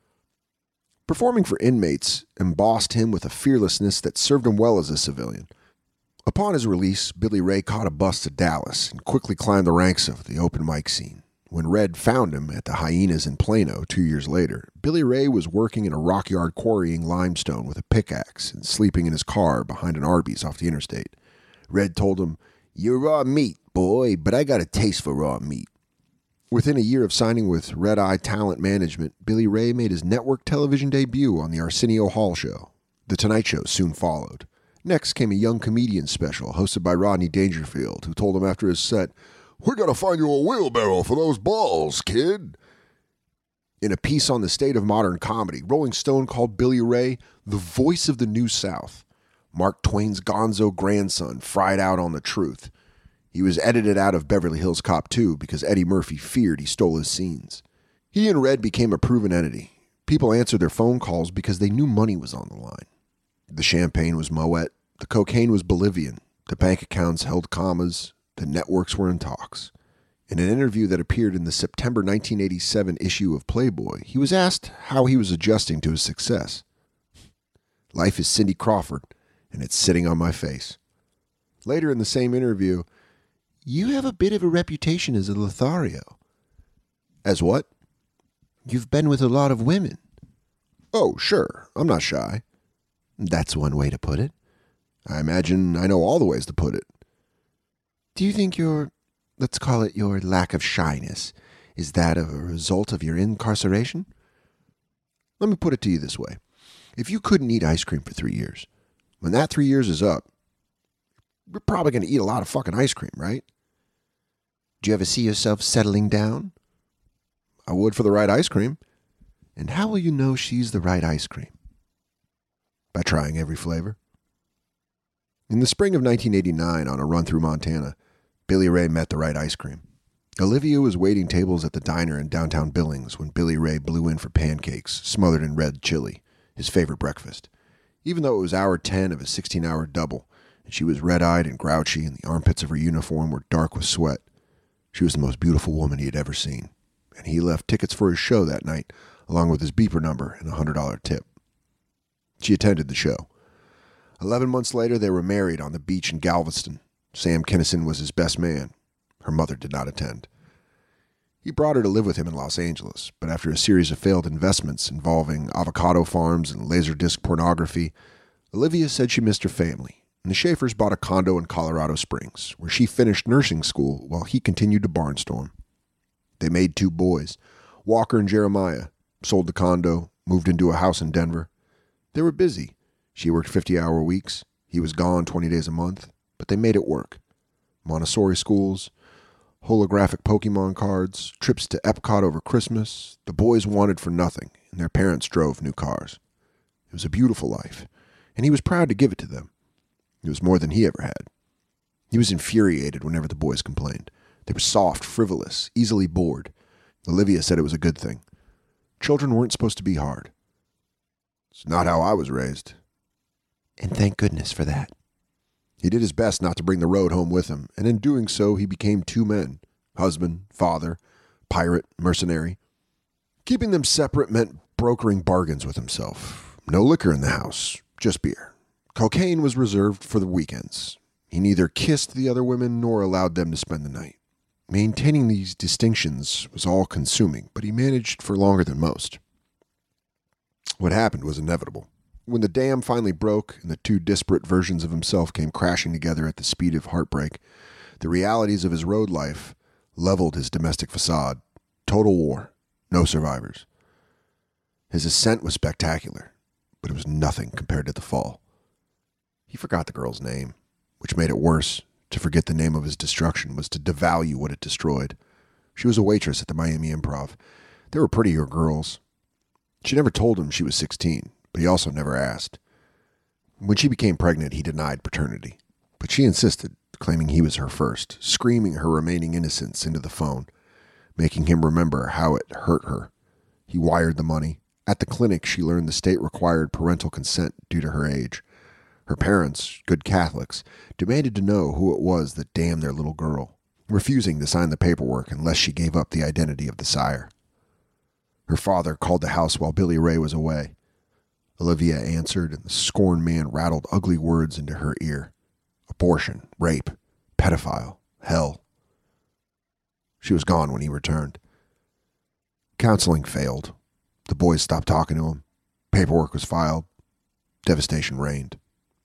S3: Performing for inmates embossed him with a fearlessness that served him well as a civilian. Upon his release, Billy Ray caught a bus to Dallas and quickly climbed the ranks of the open mic scene. When Red found him at the Hyenas in Plano two years later, Billy Ray was working in a rock yard quarrying limestone with a pickaxe and sleeping in his car behind an Arby's off the interstate. Red told him, "You're raw meat, boy, but I got a taste for raw meat." Within a year of signing with Red Eye Talent Management, Billy Ray made his network television debut on the Arsenio Hall Show. The Tonight Show soon followed. Next came a young comedian special hosted by Rodney Dangerfield, who told him after his set, "We gotta find you a wheelbarrow for those balls, kid." In a piece on the state of modern comedy, Rolling Stone called Billy Ray the voice of the New South. Mark Twain's gonzo grandson fried out on the truth. He was edited out of Beverly Hills Cop two because Eddie Murphy feared he stole his scenes. He and Red became a proven entity. People answered their phone calls because they knew money was on the line. The champagne was Moet, the cocaine was Bolivian, the bank accounts held commas, the networks were in talks. In an interview that appeared in the September nineteen eighty-seven issue of Playboy, he was asked how he was adjusting to his success. "Life is Cindy Crawford, and it's sitting on my face." Later in the same interview, "You have a bit of a reputation as a Lothario." "As what?" "You've been with a lot of women." "Oh, sure. I'm not shy." "That's one way to put it." "I imagine I know all the ways to put it." "Do you think your, let's call it your lack of shyness, is that of a result of your incarceration?" Let me put it to you this way. If you couldn't eat ice cream for three years, when that three years is up, you're probably going to eat a lot of fucking ice cream, right? Do you ever see yourself settling down? I would for the right ice cream. And how will you know she's the right ice cream? By trying every flavor. In the spring of nineteen eighty-nine, on a run through Montana, Billy Ray met the right ice cream. Olivia was waiting tables at the diner in downtown Billings when Billy Ray blew in for pancakes, smothered in red chili, his favorite breakfast. Even though it was hour ten of a sixteen-hour double, and she was red-eyed and grouchy, and the armpits of her uniform were dark with sweat, she was the most beautiful woman he had ever seen, and he left tickets for his show that night, along with his beeper number and a one hundred dollars tip. She attended the show. Eleven months later, they were married on the beach in Galveston. Sam Kinison was his best man. Her mother did not attend. He brought her to live with him in Los Angeles, but after a series of failed investments involving avocado farms and laserdisc pornography, Olivia said she missed her family, and the Schaefers bought a condo in Colorado Springs, where she finished nursing school while he continued to barnstorm. They made two boys, Walker and Jeremiah, sold the condo, moved into a house in Denver. They were busy. She worked fifty-hour weeks. He was gone twenty days a month, but they made it work. Montessori schools, holographic Pokemon cards, trips to Epcot over Christmas. The boys wanted for nothing, and their parents drove new cars. It was a beautiful life, and he was proud to give it to them. It was more than he ever had. He was infuriated whenever the boys complained. They were soft, frivolous, easily bored. Olivia said it was a good thing. Children weren't supposed to be hard. It's not how I was raised. And thank goodness for that. He did his best not to bring the road home with him, and in doing so he became two men, husband, father, pirate, mercenary. Keeping them separate meant brokering bargains with himself. No liquor in the house, just beer. Cocaine was reserved for the weekends. He neither kissed the other women nor allowed them to spend the night. Maintaining these distinctions was all-consuming, but he managed for longer than most. What happened was inevitable. When the dam finally broke and the two disparate versions of himself came crashing together at the speed of heartbreak, the realities of his road life leveled his domestic facade. Total war. No survivors. His ascent was spectacular, but it was nothing compared to the fall. He forgot the girl's name, which made it worse. To forget the name of his destruction was to devalue what it destroyed. She was a waitress at the Miami Improv. There were prettier girls. She never told him she was sixteen, but he also never asked. When she became pregnant, he denied paternity, but she insisted, claiming he was her first, screaming her remaining innocence into the phone, making him remember how it hurt her. He wired the money. At the clinic, she learned the state required parental consent due to her age. Her parents, good Catholics, demanded to know who it was that damned their little girl, refusing to sign the paperwork unless she gave up the identity of the sire. Her father called the house while Billy Ray was away. Olivia answered, and the scorned man rattled ugly words into her ear. Abortion, rape, pedophile, hell. She was gone when he returned. Counseling failed. The boys stopped talking to him. Paperwork was filed. Devastation reigned.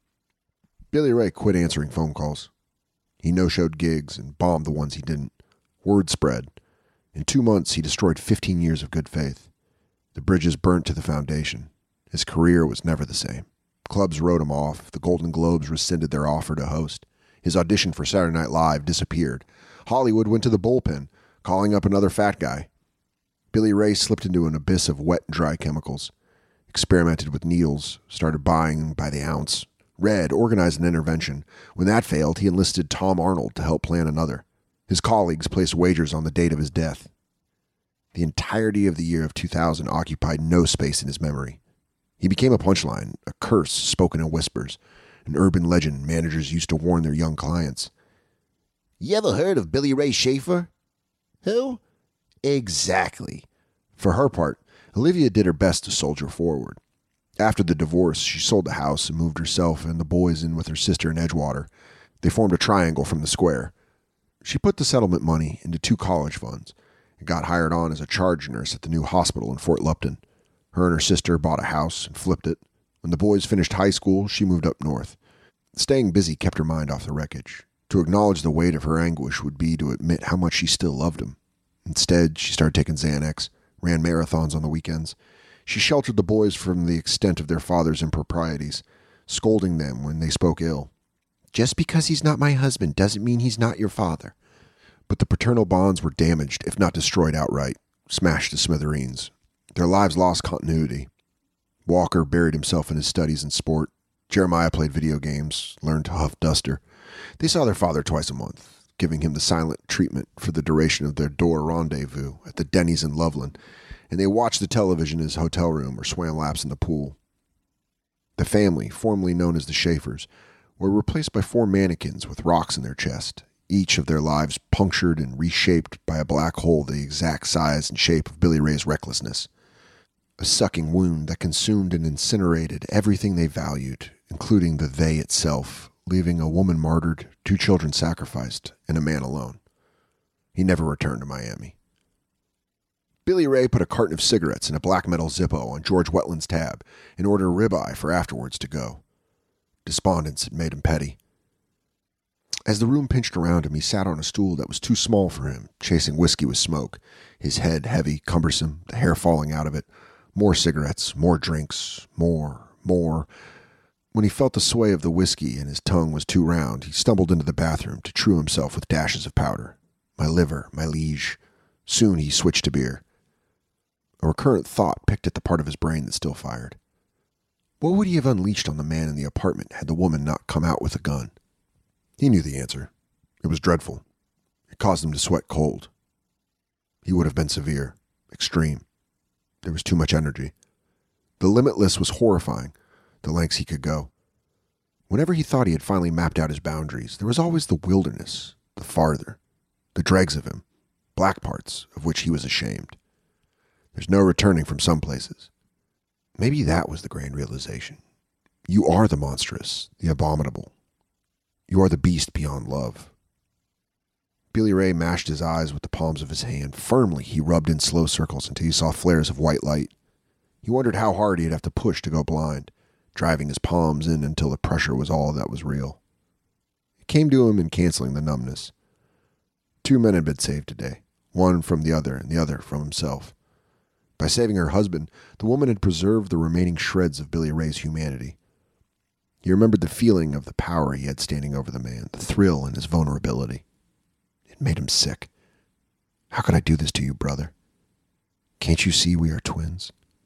S3: Billy Ray quit answering phone calls. He no-showed gigs and bombed the ones he didn't. Word spread. In two months, he destroyed fifteen years of good faith. The bridges burnt to the foundation. His career was never the same. Clubs wrote him off. The Golden Globes rescinded their offer to host. His audition for Saturday Night Live disappeared. Hollywood went to the bullpen, calling up another fat guy. Billy Ray slipped into an abyss of wet and dry chemicals. Experimented with needles. Started buying by the ounce. Red organized an intervention. When that failed, he enlisted Tom Arnold to help plan another. His colleagues placed wagers on the date of his death. The entirety of the year of two thousand occupied no space in his memory. He became a punchline, a curse spoken in whispers, an urban legend managers used to warn their young clients. You ever heard of Billy Ray Schaefer? Who? Exactly. For her part, Olivia did her best to soldier forward. After the divorce, she sold the house and moved herself and the boys in with her sister in Edgewater. They formed a triangle from the square. She put the settlement money into two college funds and got hired on as a charge nurse at the new hospital in Fort Lupton. Her and her sister bought a house and flipped it. When the boys finished high school, she moved up north. Staying busy kept her mind off the wreckage. To acknowledge the weight of her anguish would be to admit how much she still loved him. Instead, she started taking Xanax, ran marathons on the weekends. She sheltered the boys from the extent of their father's improprieties, scolding them when they spoke ill. Just because he's not my husband doesn't mean he's not your father. But the paternal bonds were damaged, if not destroyed outright, smashed to smithereens. Their lives lost continuity. Walker buried himself in his studies and sport. Jeremiah played video games, learned to huff duster. They saw their father twice a month, giving him the silent treatment for the duration of their door rendezvous at the Denny's in Loveland, and they watched the television in his hotel room or swam laps in the pool. The family, formerly known as the Schaefers, were replaced by four mannequins with rocks in their chest, each of their lives punctured and reshaped by a black hole the exact size and shape of Billy Ray's recklessness. A sucking wound that consumed and incinerated everything they valued, including the they itself, leaving a woman martyred, two children sacrificed, and a man alone. He never returned to Miami. Billy Ray put a carton of cigarettes and a black metal Zippo on George Wetland's tab and ordered a ribeye for afterwards to go. Despondence had made him petty. As the room pinched around him, he sat on a stool that was too small for him, chasing whiskey with smoke, his head heavy, cumbersome, the hair falling out of it. More cigarettes, more drinks, more, more. When he felt the sway of the whiskey and his tongue was too round, he stumbled into the bathroom to true himself with dashes of powder. My liver, my liege. Soon he switched to beer. A recurrent thought picked at the part of his brain that still fired. What would he have unleashed on the man in the apartment had the woman not come out with a gun? He knew the answer. It was dreadful. It caused him to sweat cold. He would have been severe, extreme. There was too much energy. The limitless was horrifying, the lengths he could go. Whenever he thought he had finally mapped out his boundaries, there was always the wilderness, the farther, the dregs of him, black parts of which he was ashamed. There's no returning from some places. Maybe that was the grand realization. You are the monstrous, the abominable. You are the beast beyond love. Billy Ray mashed his eyes with the palms of his hand. Firmly, he rubbed in slow circles until he saw flares of white light. He wondered how hard he'd have to push to go blind, driving his palms in until the pressure was all that was real. It came to him in canceling the numbness. Two men had been saved today, one from the other and the other from himself. By saving her husband, the woman had preserved the remaining shreds of Billy Ray's humanity. He remembered the feeling of the power he had standing over the man, the thrill in his vulnerability. It made him sick. How could I do this to you, brother? Can't you see we are twins?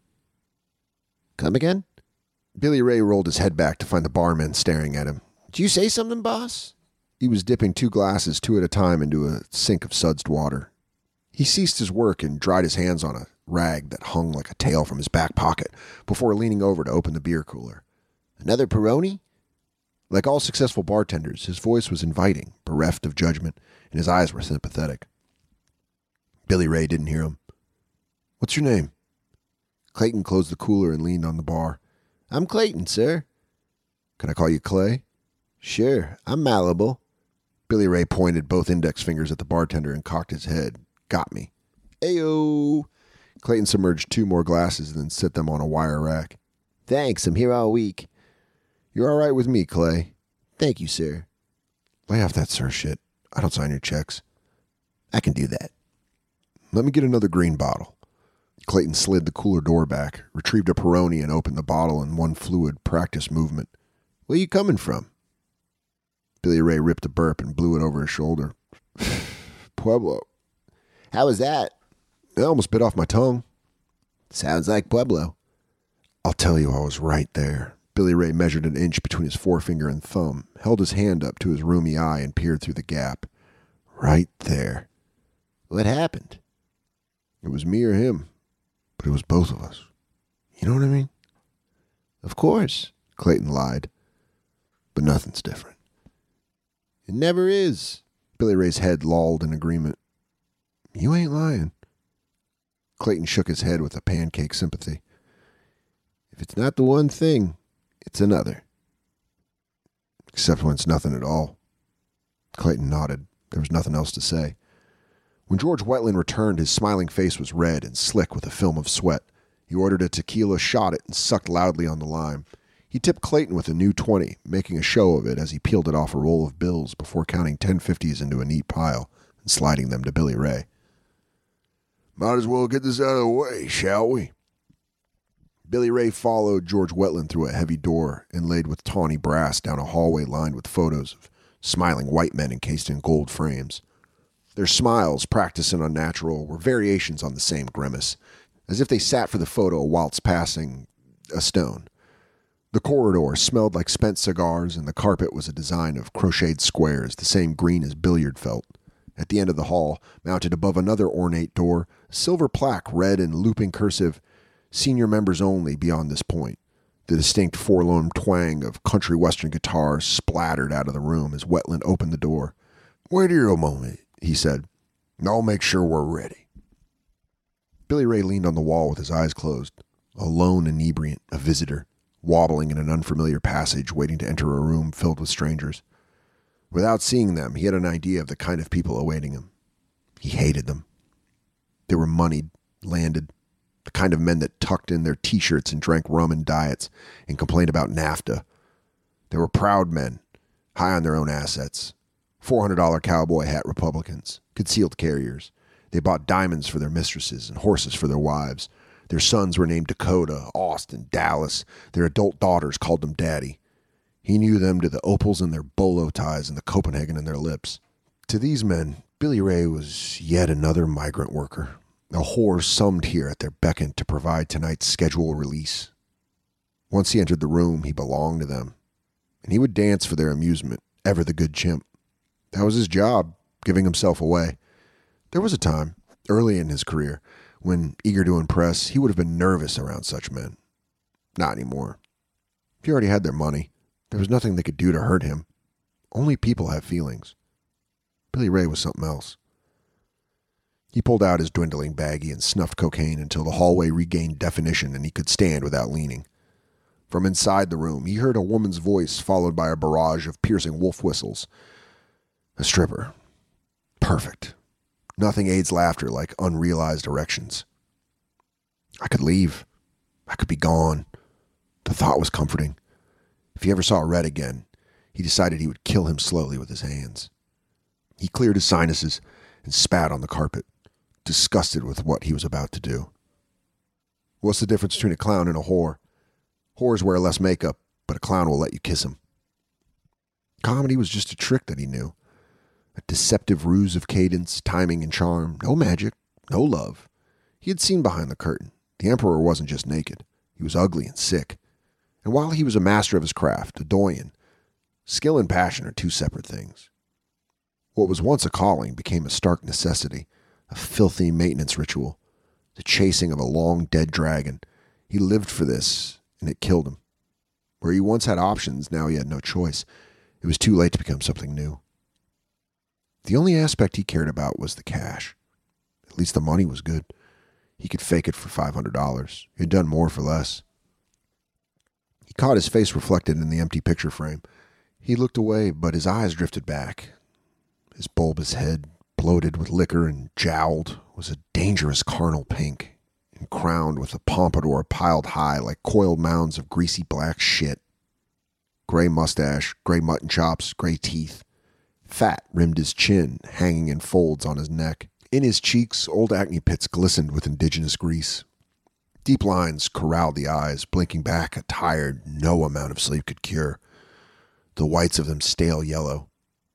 S3: Come again? Billy Ray rolled his head back to find the barman staring at him. Did you say something, boss? He was dipping two glasses, two at a time, into a sink of sudsed water. He ceased his work and dried his hands on a rag that hung like a tail from his back pocket before leaning over to open the beer cooler. Another Peroni? Like all successful bartenders, his voice was inviting, bereft of judgment, and his eyes were sympathetic. Billy Ray didn't hear him. What's your name? Clayton closed the cooler and leaned on the bar. I'm Clayton, sir. Can I call you Clay? Sure, I'm malleable. Billy Ray pointed both index fingers at the bartender and cocked his head. Got me. Ayo! Clayton submerged two more glasses and then set them on a wire rack. Thanks, I'm here all week. You're all right with me, Clay. Thank you, sir. Lay off that sir shit. I don't sign your checks. I can do that. Let me get another green bottle. Clayton slid the cooler door back, retrieved a Peroni, and opened the bottle in one fluid, practiced movement. Where you coming from? Billy Ray ripped a burp and blew it over his shoulder. Pueblo. How was that? It almost bit off my tongue. Sounds like Pueblo. I'll tell you, I was right there. Billy Ray measured an inch between his forefinger and thumb, held his hand up to his roomy eye, and peered through the gap. Right there. What happened? It was me or him, but it was both of us. You know what I mean? Of course, Clayton lied. But nothing's different. It never is. Billy Ray's head lolled in agreement. You ain't lying. Clayton shook his head with a pancake sympathy. If it's not the one thing, it's another. Except when it's nothing at all. Clayton nodded. There was nothing else to say. When George Wetland returned, his smiling face was red and slick with a film of sweat. He ordered a tequila, shot it, and sucked loudly on the lime. He tipped Clayton with a new twenty, making a show of it as he peeled it off a roll of bills before counting ten fifties into a neat pile and sliding them to Billy Ray. Might as well get this out of the way, shall we? Billy Ray followed George Wetland through a heavy door inlaid with tawny brass down a hallway lined with photos of smiling white men encased in gold frames. Their smiles, practiced and unnatural, were variations on the same grimace, as if they sat for the photo whilst passing a stone. The corridor smelled like spent cigars, and the carpet was a design of crocheted squares, the same green as billiard felt. At the end of the hall, mounted above another ornate door, a silver plaque read in looping cursive, Senior members only beyond this point. The distinct forlorn twang of country western guitars splattered out of the room as Wetland opened the door. Wait here a moment, he said. I'll make sure we're ready. Billy Ray leaned on the wall with his eyes closed, a lone inebriant, a visitor, wobbling in an unfamiliar passage, waiting to enter a room filled with strangers. Without seeing them, he had an idea of the kind of people awaiting him. He hated them. They were moneyed, landed, the kind of men that tucked in their T-shirts and drank rum and diets and complained about NAFTA. They were proud men, high on their own assets, four hundred dollars cowboy hat Republicans, concealed carriers. They bought diamonds for their mistresses and horses for their wives. Their sons were named Dakota, Austin, Dallas. Their adult daughters called them Daddy. He knew them to the opals in their bolo ties and the Copenhagen in their lips. To these men, Billy Ray was yet another migrant worker, a whore summed here at their beckon to provide tonight's schedule release. Once he entered the room, he belonged to them, and he would dance for their amusement, ever the good chimp. That was his job, giving himself away. There was a time, early in his career, when, eager to impress, he would have been nervous around such men. Not anymore. He already had their money, There was nothing they could do to hurt him. Only people have feelings. Billy Ray was something else. He pulled out his dwindling baggie and snuffed cocaine until the hallway regained definition and he could stand without leaning. From inside the room, he heard a woman's voice followed by a barrage of piercing wolf whistles. A stripper. Perfect. Nothing aids laughter like unrealized erections. I could leave. I could be gone. The thought was comforting. If he ever saw Red again, he decided he would kill him slowly with his hands. He cleared his sinuses and spat on the carpet, disgusted with what he was about to do. What's the difference between a clown and a whore? Whores wear less makeup, but a clown will let you kiss him. Comedy was just a trick that he knew. A deceptive ruse of cadence, timing, and charm. No magic, no love. He had seen behind the curtain. The Emperor wasn't just naked. He was ugly and sick. And while he was a master of his craft, a doyen, skill and passion are two separate things. What was once a calling became a stark necessity, a filthy maintenance ritual, the chasing of a long dead dragon. He lived for this, and it killed him. Where he once had options, now he had no choice. It was too late to become something new. The only aspect he cared about was the cash. At least the money was good. He could fake it for five hundred dollars. He had done more for less. He caught his face reflected in the empty picture frame. He looked away, but his eyes drifted back. His bulbous head, bloated with liquor and jowled, was a dangerous carnal pink, and crowned with a pompadour piled high like coiled mounds of greasy black shit. Gray mustache, gray mutton chops, gray teeth. Fat rimmed his chin, hanging in folds on his neck. In his cheeks, old acne pits glistened with indigenous grease. Deep lines corralled the eyes, blinking back a tired no amount of sleep could cure. The whites of them stale yellow.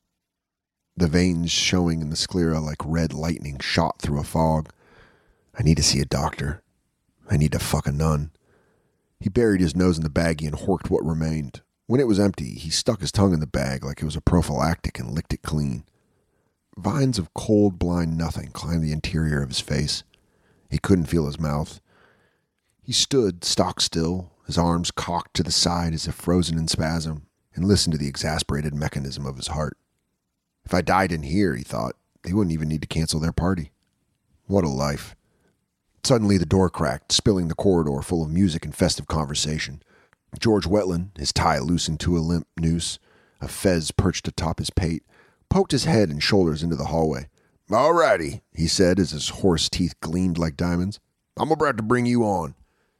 S3: The veins showing in the sclera like red lightning shot through a fog. I need to see a doctor. I need to fuck a nun. He buried his nose in the baggie and horked what remained. When it was empty, he stuck his tongue in the bag like it was a prophylactic and licked it clean. Vines of cold, blind nothing climbed the interior of his face. He couldn't feel his mouth. He stood stock still, his arms cocked to the side as if frozen in spasm, and listened to the exasperated mechanism of his heart. If I died in here, he thought, they wouldn't even need to cancel their party. What a life. Suddenly the door cracked, spilling the corridor full of music and festive conversation. George Wetland, his tie loosened to a limp noose, a fez perched atop his pate, poked his head and shoulders into the hallway. "All righty," he said as his horse teeth gleamed like diamonds. "I'm about to bring you on."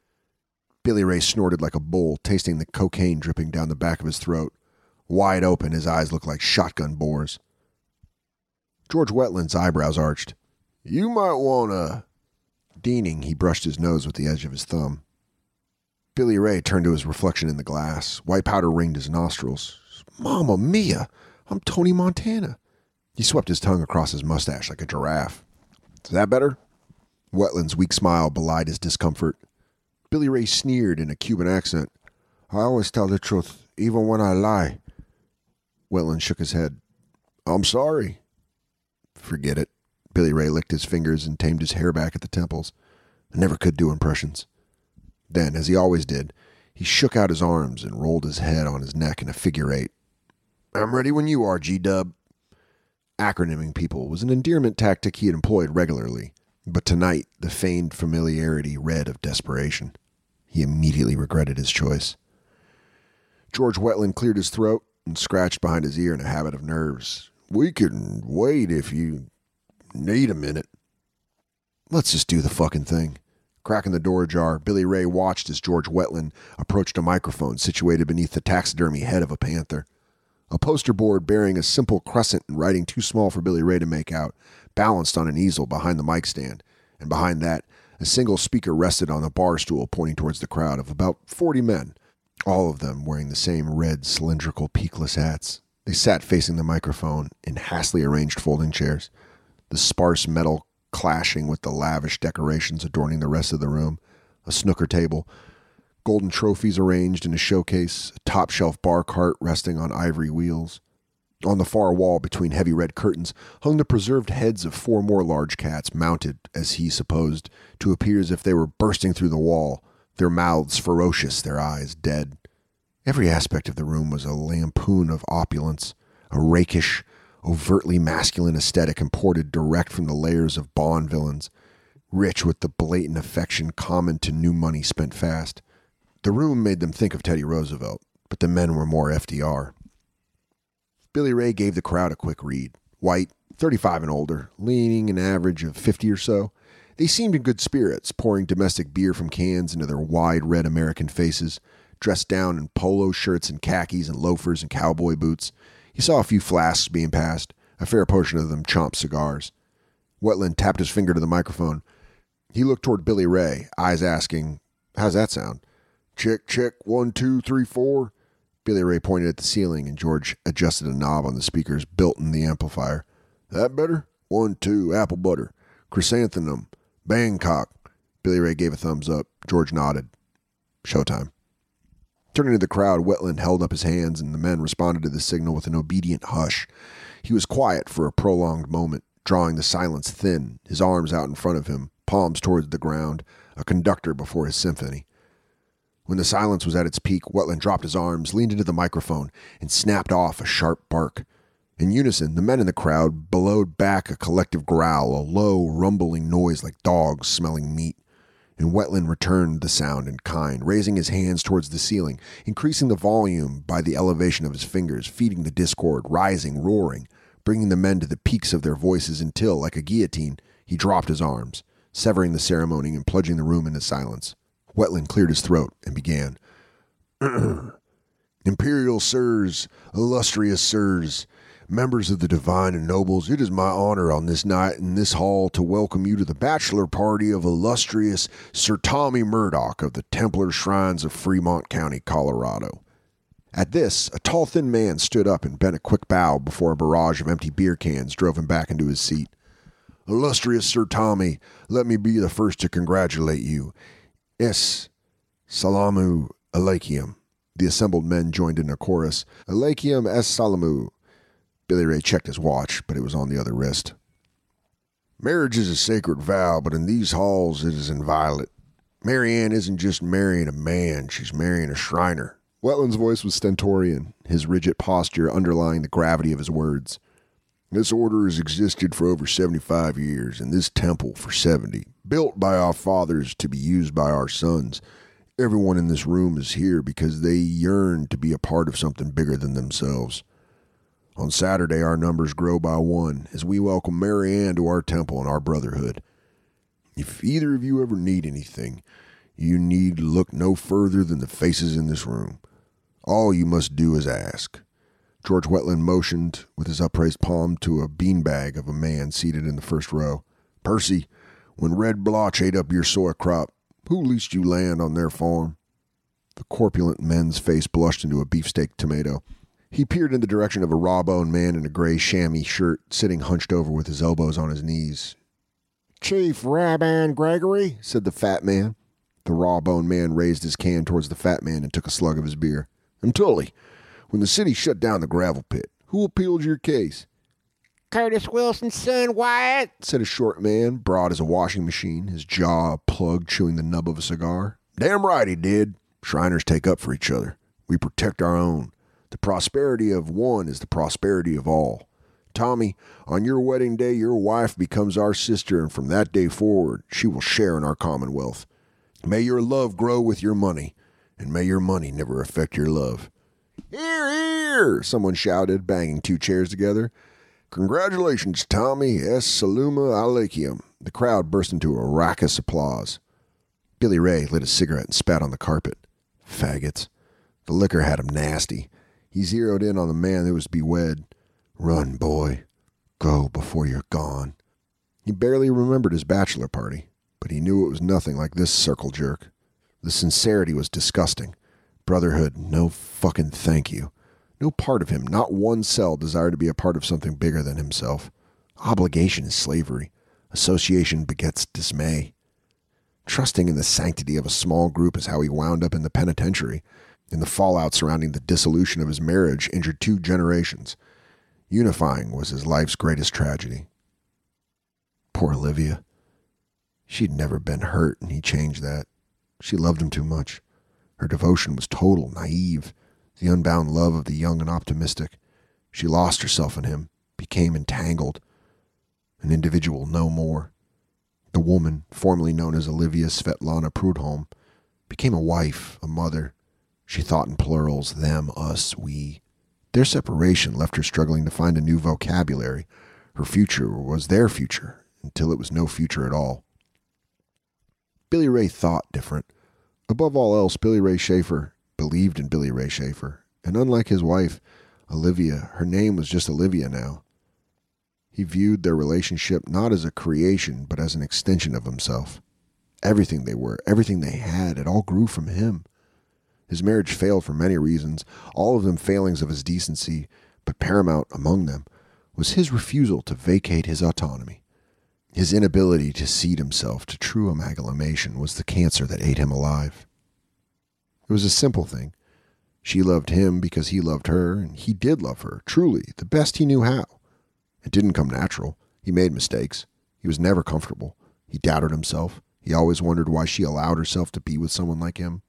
S3: Billy Ray snorted like a bull, tasting the cocaine dripping down the back of his throat. Wide open, his eyes looked like shotgun bores. George Wetland's eyebrows arched. "You might want to..." Deaning, he brushed his nose with the edge of his thumb. Billy Ray turned to his reflection in the glass. White powder ringed his nostrils. "Mamma mia! I'm Tony Montana." He swept his tongue across his mustache like a giraffe. "Is that better?" Wetland's weak smile belied his discomfort. Billy Ray sneered in a Cuban accent. "I always tell the truth, even when I lie." Wetland shook his head. "I'm sorry." "Forget it." Billy Ray licked his fingers and tamed his hair back at the temples. I never could do impressions. Then, as he always did, he shook out his arms and rolled his head on his neck in a figure eight. "I'm ready when you are, G-Dub." Acronyming people was an endearment tactic he had employed regularly, but tonight the feigned familiarity read of desperation. He immediately regretted his choice. George Wetland cleared his throat and scratched behind his ear in a habit of nerves. "We can wait if you need a minute." "Let's just do the fucking thing." Cracking the door ajar, Billy Ray watched as George Wetland approached a microphone situated beneath the taxidermy head of a panther. A poster board bearing a simple crescent and writing too small for Billy Ray to make out, balanced on an easel behind the mic stand, and behind that, a single speaker rested on a bar stool pointing towards the crowd of about forty men, all of them wearing the same red cylindrical peakless hats. They sat facing the microphone in hastily arranged folding chairs, the sparse metal clashing with the lavish decorations adorning the rest of the room, a snooker table, golden trophies arranged in a showcase, a top-shelf bar cart resting on ivory wheels. On the far wall between heavy red curtains hung the preserved heads of four more large cats, mounted, as he supposed, to appear as if they were bursting through the wall, their mouths ferocious, their eyes dead. Every aspect of the room was a lampoon of opulence, a rakish, overtly masculine aesthetic imported direct from the layers of Bond villains, rich with the blatant affection common to new money spent fast. The room made them think of Teddy Roosevelt, but the men were more F D R. Billy Ray gave the crowd a quick read. White, thirty-five and older, leaning an average of fifty or so. They seemed in good spirits, pouring domestic beer from cans into their wide red American faces, dressed down in polo shirts and khakis and loafers and cowboy boots. He saw a few flasks being passed, a fair portion of them chomped cigars. Wetland tapped his finger to the microphone. He looked toward Billy Ray, eyes asking, "How's that sound?" "Check, check, one, two, three, four." Billy Ray pointed at the ceiling, and George adjusted a knob on the speakers built in the amplifier. "That better? One, two, apple butter, chrysanthemum, Bangkok." Billy Ray gave a thumbs up. George nodded. Showtime. Turning to the crowd, Wetland held up his hands, and the men responded to the signal with an obedient hush. He was quiet for a prolonged moment, drawing the silence thin, his arms out in front of him, palms towards the ground, a conductor before his symphony. When the silence was at its peak, Wetland dropped his arms, leaned into the microphone, and snapped off a sharp bark. In unison, the men in the crowd bellowed back a collective growl, a low, rumbling noise like dogs smelling meat. And Wetland returned the sound in kind, raising his hands towards the ceiling, increasing the volume by the elevation of his fingers, feeding the discord, rising, roaring, bringing the men to the peaks of their voices until, like a guillotine, he dropped his arms, severing the ceremony and plunging the room into silence. Wetland cleared his throat and began. "Imperial sirs, illustrious sirs, members of the divine and nobles, it is my honor on this night in this hall to welcome you to the bachelor party of illustrious Sir Tommy Murdoch of the Templar Shrines of Fremont County, Colorado." At this, a tall, thin man stood up and bent a quick bow before a barrage of empty beer cans drove him back into his seat. "Illustrious Sir Tommy, let me be the first to congratulate you. Es Salamu Alaikum." The assembled men joined in a chorus. "Alaikum es Salamu." Billy Ray checked his watch, but it was on the other wrist. "Marriage is a sacred vow, but in these halls it is inviolate. Mary Ann isn't just marrying a man, she's marrying a Shriner." Wetland's voice was stentorian, his rigid posture underlying the gravity of his words. "This order has existed for over seventy-five years, and this temple for seventy, built by our fathers to be used by our sons. Everyone in this room is here because they yearn to be a part of something bigger than themselves. On Saturday, our numbers grow by one as we welcome Mary Ann to our temple and our brotherhood. If either of you ever need anything, you need look no further than the faces in this room. All you must do is ask." George Wetland motioned with his upraised palm to a beanbag of a man seated in the first row. "Percy, when Red Blotch ate up your soy crop, who leased you land on their farm?" The corpulent man's face blushed into a beefsteak tomato. He peered in the direction of a raw-boned man in a gray chamois shirt, sitting hunched over with his elbows on his knees. "Chief Rabban Gregory," said the fat man. The raw-boned man raised his can towards the fat man and took a slug of his beer. "And Tully, when the city shut down the gravel pit, who appealed your case?"
S4: "Curtis Wilson's son, Wyatt,"
S3: said a short man, broad as a washing machine, his jaw plugged, chewing the nub of a cigar. "Damn right he did. Shriners take up for each other. We protect our own. The prosperity of one is the prosperity of all. Tommy, on your wedding day, your wife becomes our sister, and from that day forward, she will share in our commonwealth. May your love grow with your money, and may your money never affect your love." "Hear, hear!" someone shouted, banging two chairs together. "Congratulations, Tommy. Es Saluma Alaikum." The crowd burst into a raucous applause. Billy Ray lit a cigarette and spat on the carpet. Faggots. The liquor had him nasty. He zeroed in on the man who was to be wed. "Run, boy. Go before you're gone." He barely remembered his bachelor party, but he knew it was nothing like this circle jerk. The sincerity was disgusting. Brotherhood, no fucking thank you. No part of him, not one cell, desired to be a part of something bigger than himself. Obligation is slavery. Association begets dismay. Trusting in the sanctity of a small group is how he wound up in the penitentiary, and the fallout surrounding the dissolution of his marriage injured two generations. Unifying was his life's greatest tragedy. Poor Olivia. She'd never been hurt, and he changed that. She loved him too much. Her devotion was total, naive. the unbound love of the young and optimistic. She lost herself in him, became entangled, an individual no more. The woman, formerly known as Olivia Svetlana Prudhomme, became a wife, a mother. She thought in plurals, them, us, we. Their separation left her struggling to find a new vocabulary. Her future was their future, until it was no future at all. Billy Ray thought different. Above all else, Billy Ray Schaefer believed in Billy Ray Schaefer, and unlike his wife, Olivia, her name was just Olivia now. He viewed their relationship not as a creation, but as an extension of himself. Everything they were, everything they had, it all grew from him. His marriage failed for many reasons, all of them failings of his decency, but paramount among them was his refusal to vacate his autonomy. His inability to cede himself to true amalgamation was the cancer that ate him alive. It was a simple thing. She loved him because he loved her, and he did love her, truly, the best he knew how. It didn't come natural. He made mistakes. He was never comfortable. He doubted himself. He always wondered why she allowed herself to be with someone like him.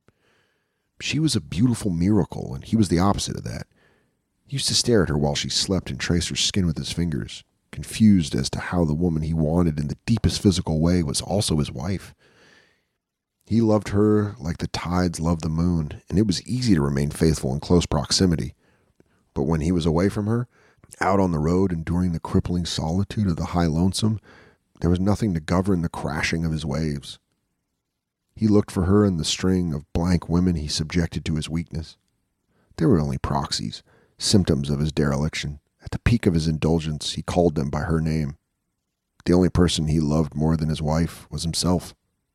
S3: She was a beautiful miracle, and he was the opposite of that. He used to stare at her while she slept and trace her skin with his fingers, confused as to how the woman he wanted in the deepest physical way was also his wife. He loved her like the tides love the moon, and it was easy to remain faithful in close proximity. But when he was away from her, out on the road enduring the crippling solitude of the high lonesome, there was nothing to govern the crashing of his waves. He looked for her in the string of blank women he subjected to his weakness. They were only proxies, symptoms of his dereliction. At the peak of his indulgence, he called them by her name. The only person he loved more than his wife was himself.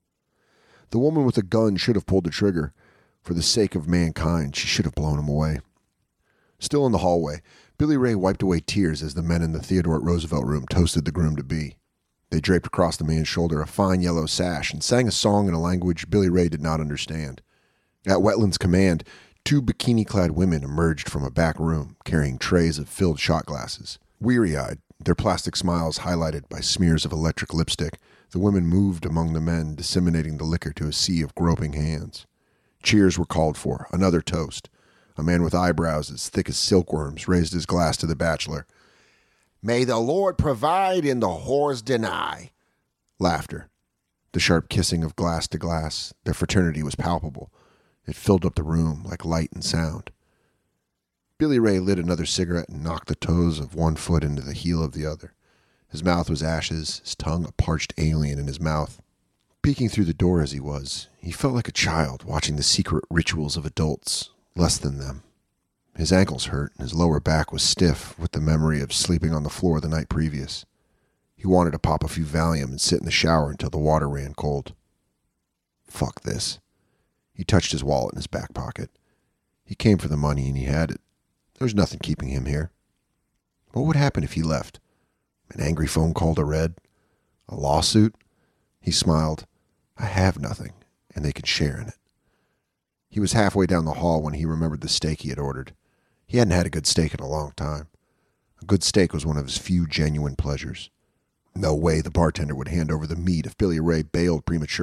S3: The woman with the gun should have pulled the trigger. For the sake of mankind, she should have blown him away. Still in the hallway, Billy Ray wiped away tears as the men in the Theodore Roosevelt room toasted the groom-to-be. They draped across the man's shoulder a fine yellow sash and sang a song in a language Billy Ray did not understand. At Wetland's command, two bikini-clad women emerged from a back room, carrying trays of filled shot glasses. Weary-eyed, their plastic smiles highlighted by smears of electric lipstick, the women moved among the men, disseminating the liquor to a sea of groping hands. Cheers were called for, another toast. A man with eyebrows as thick as silkworms raised his glass to the bachelor.
S4: May the Lord provide and the whores deny.
S3: Laughter. The sharp kissing of glass to glass. Their fraternity was palpable. It filled up the room like light and sound. Billy Ray lit another cigarette and knocked the toes of one foot into the heel of the other. His mouth was ashes, his tongue a parched alien in his mouth. Peeking through the door as he was, he felt like a child watching the secret rituals of adults, less than them. His ankles hurt, and his lower back was stiff with the memory of sleeping on the floor the night previous. He wanted to pop a few Valium and sit in the shower until the water ran cold. Fuck this. He touched his wallet in his back pocket. He came for the money, and he had it. There was nothing keeping him here. What would happen if he left? An angry phone call to Red? A lawsuit? He smiled. I have nothing, and they can share in it. He was halfway down the hall when he remembered the steak he had ordered. He hadn't had a good steak in a long time. A good steak was one of his few genuine pleasures. No way the bartender would hand over the meat if Billy Ray bailed prematurely.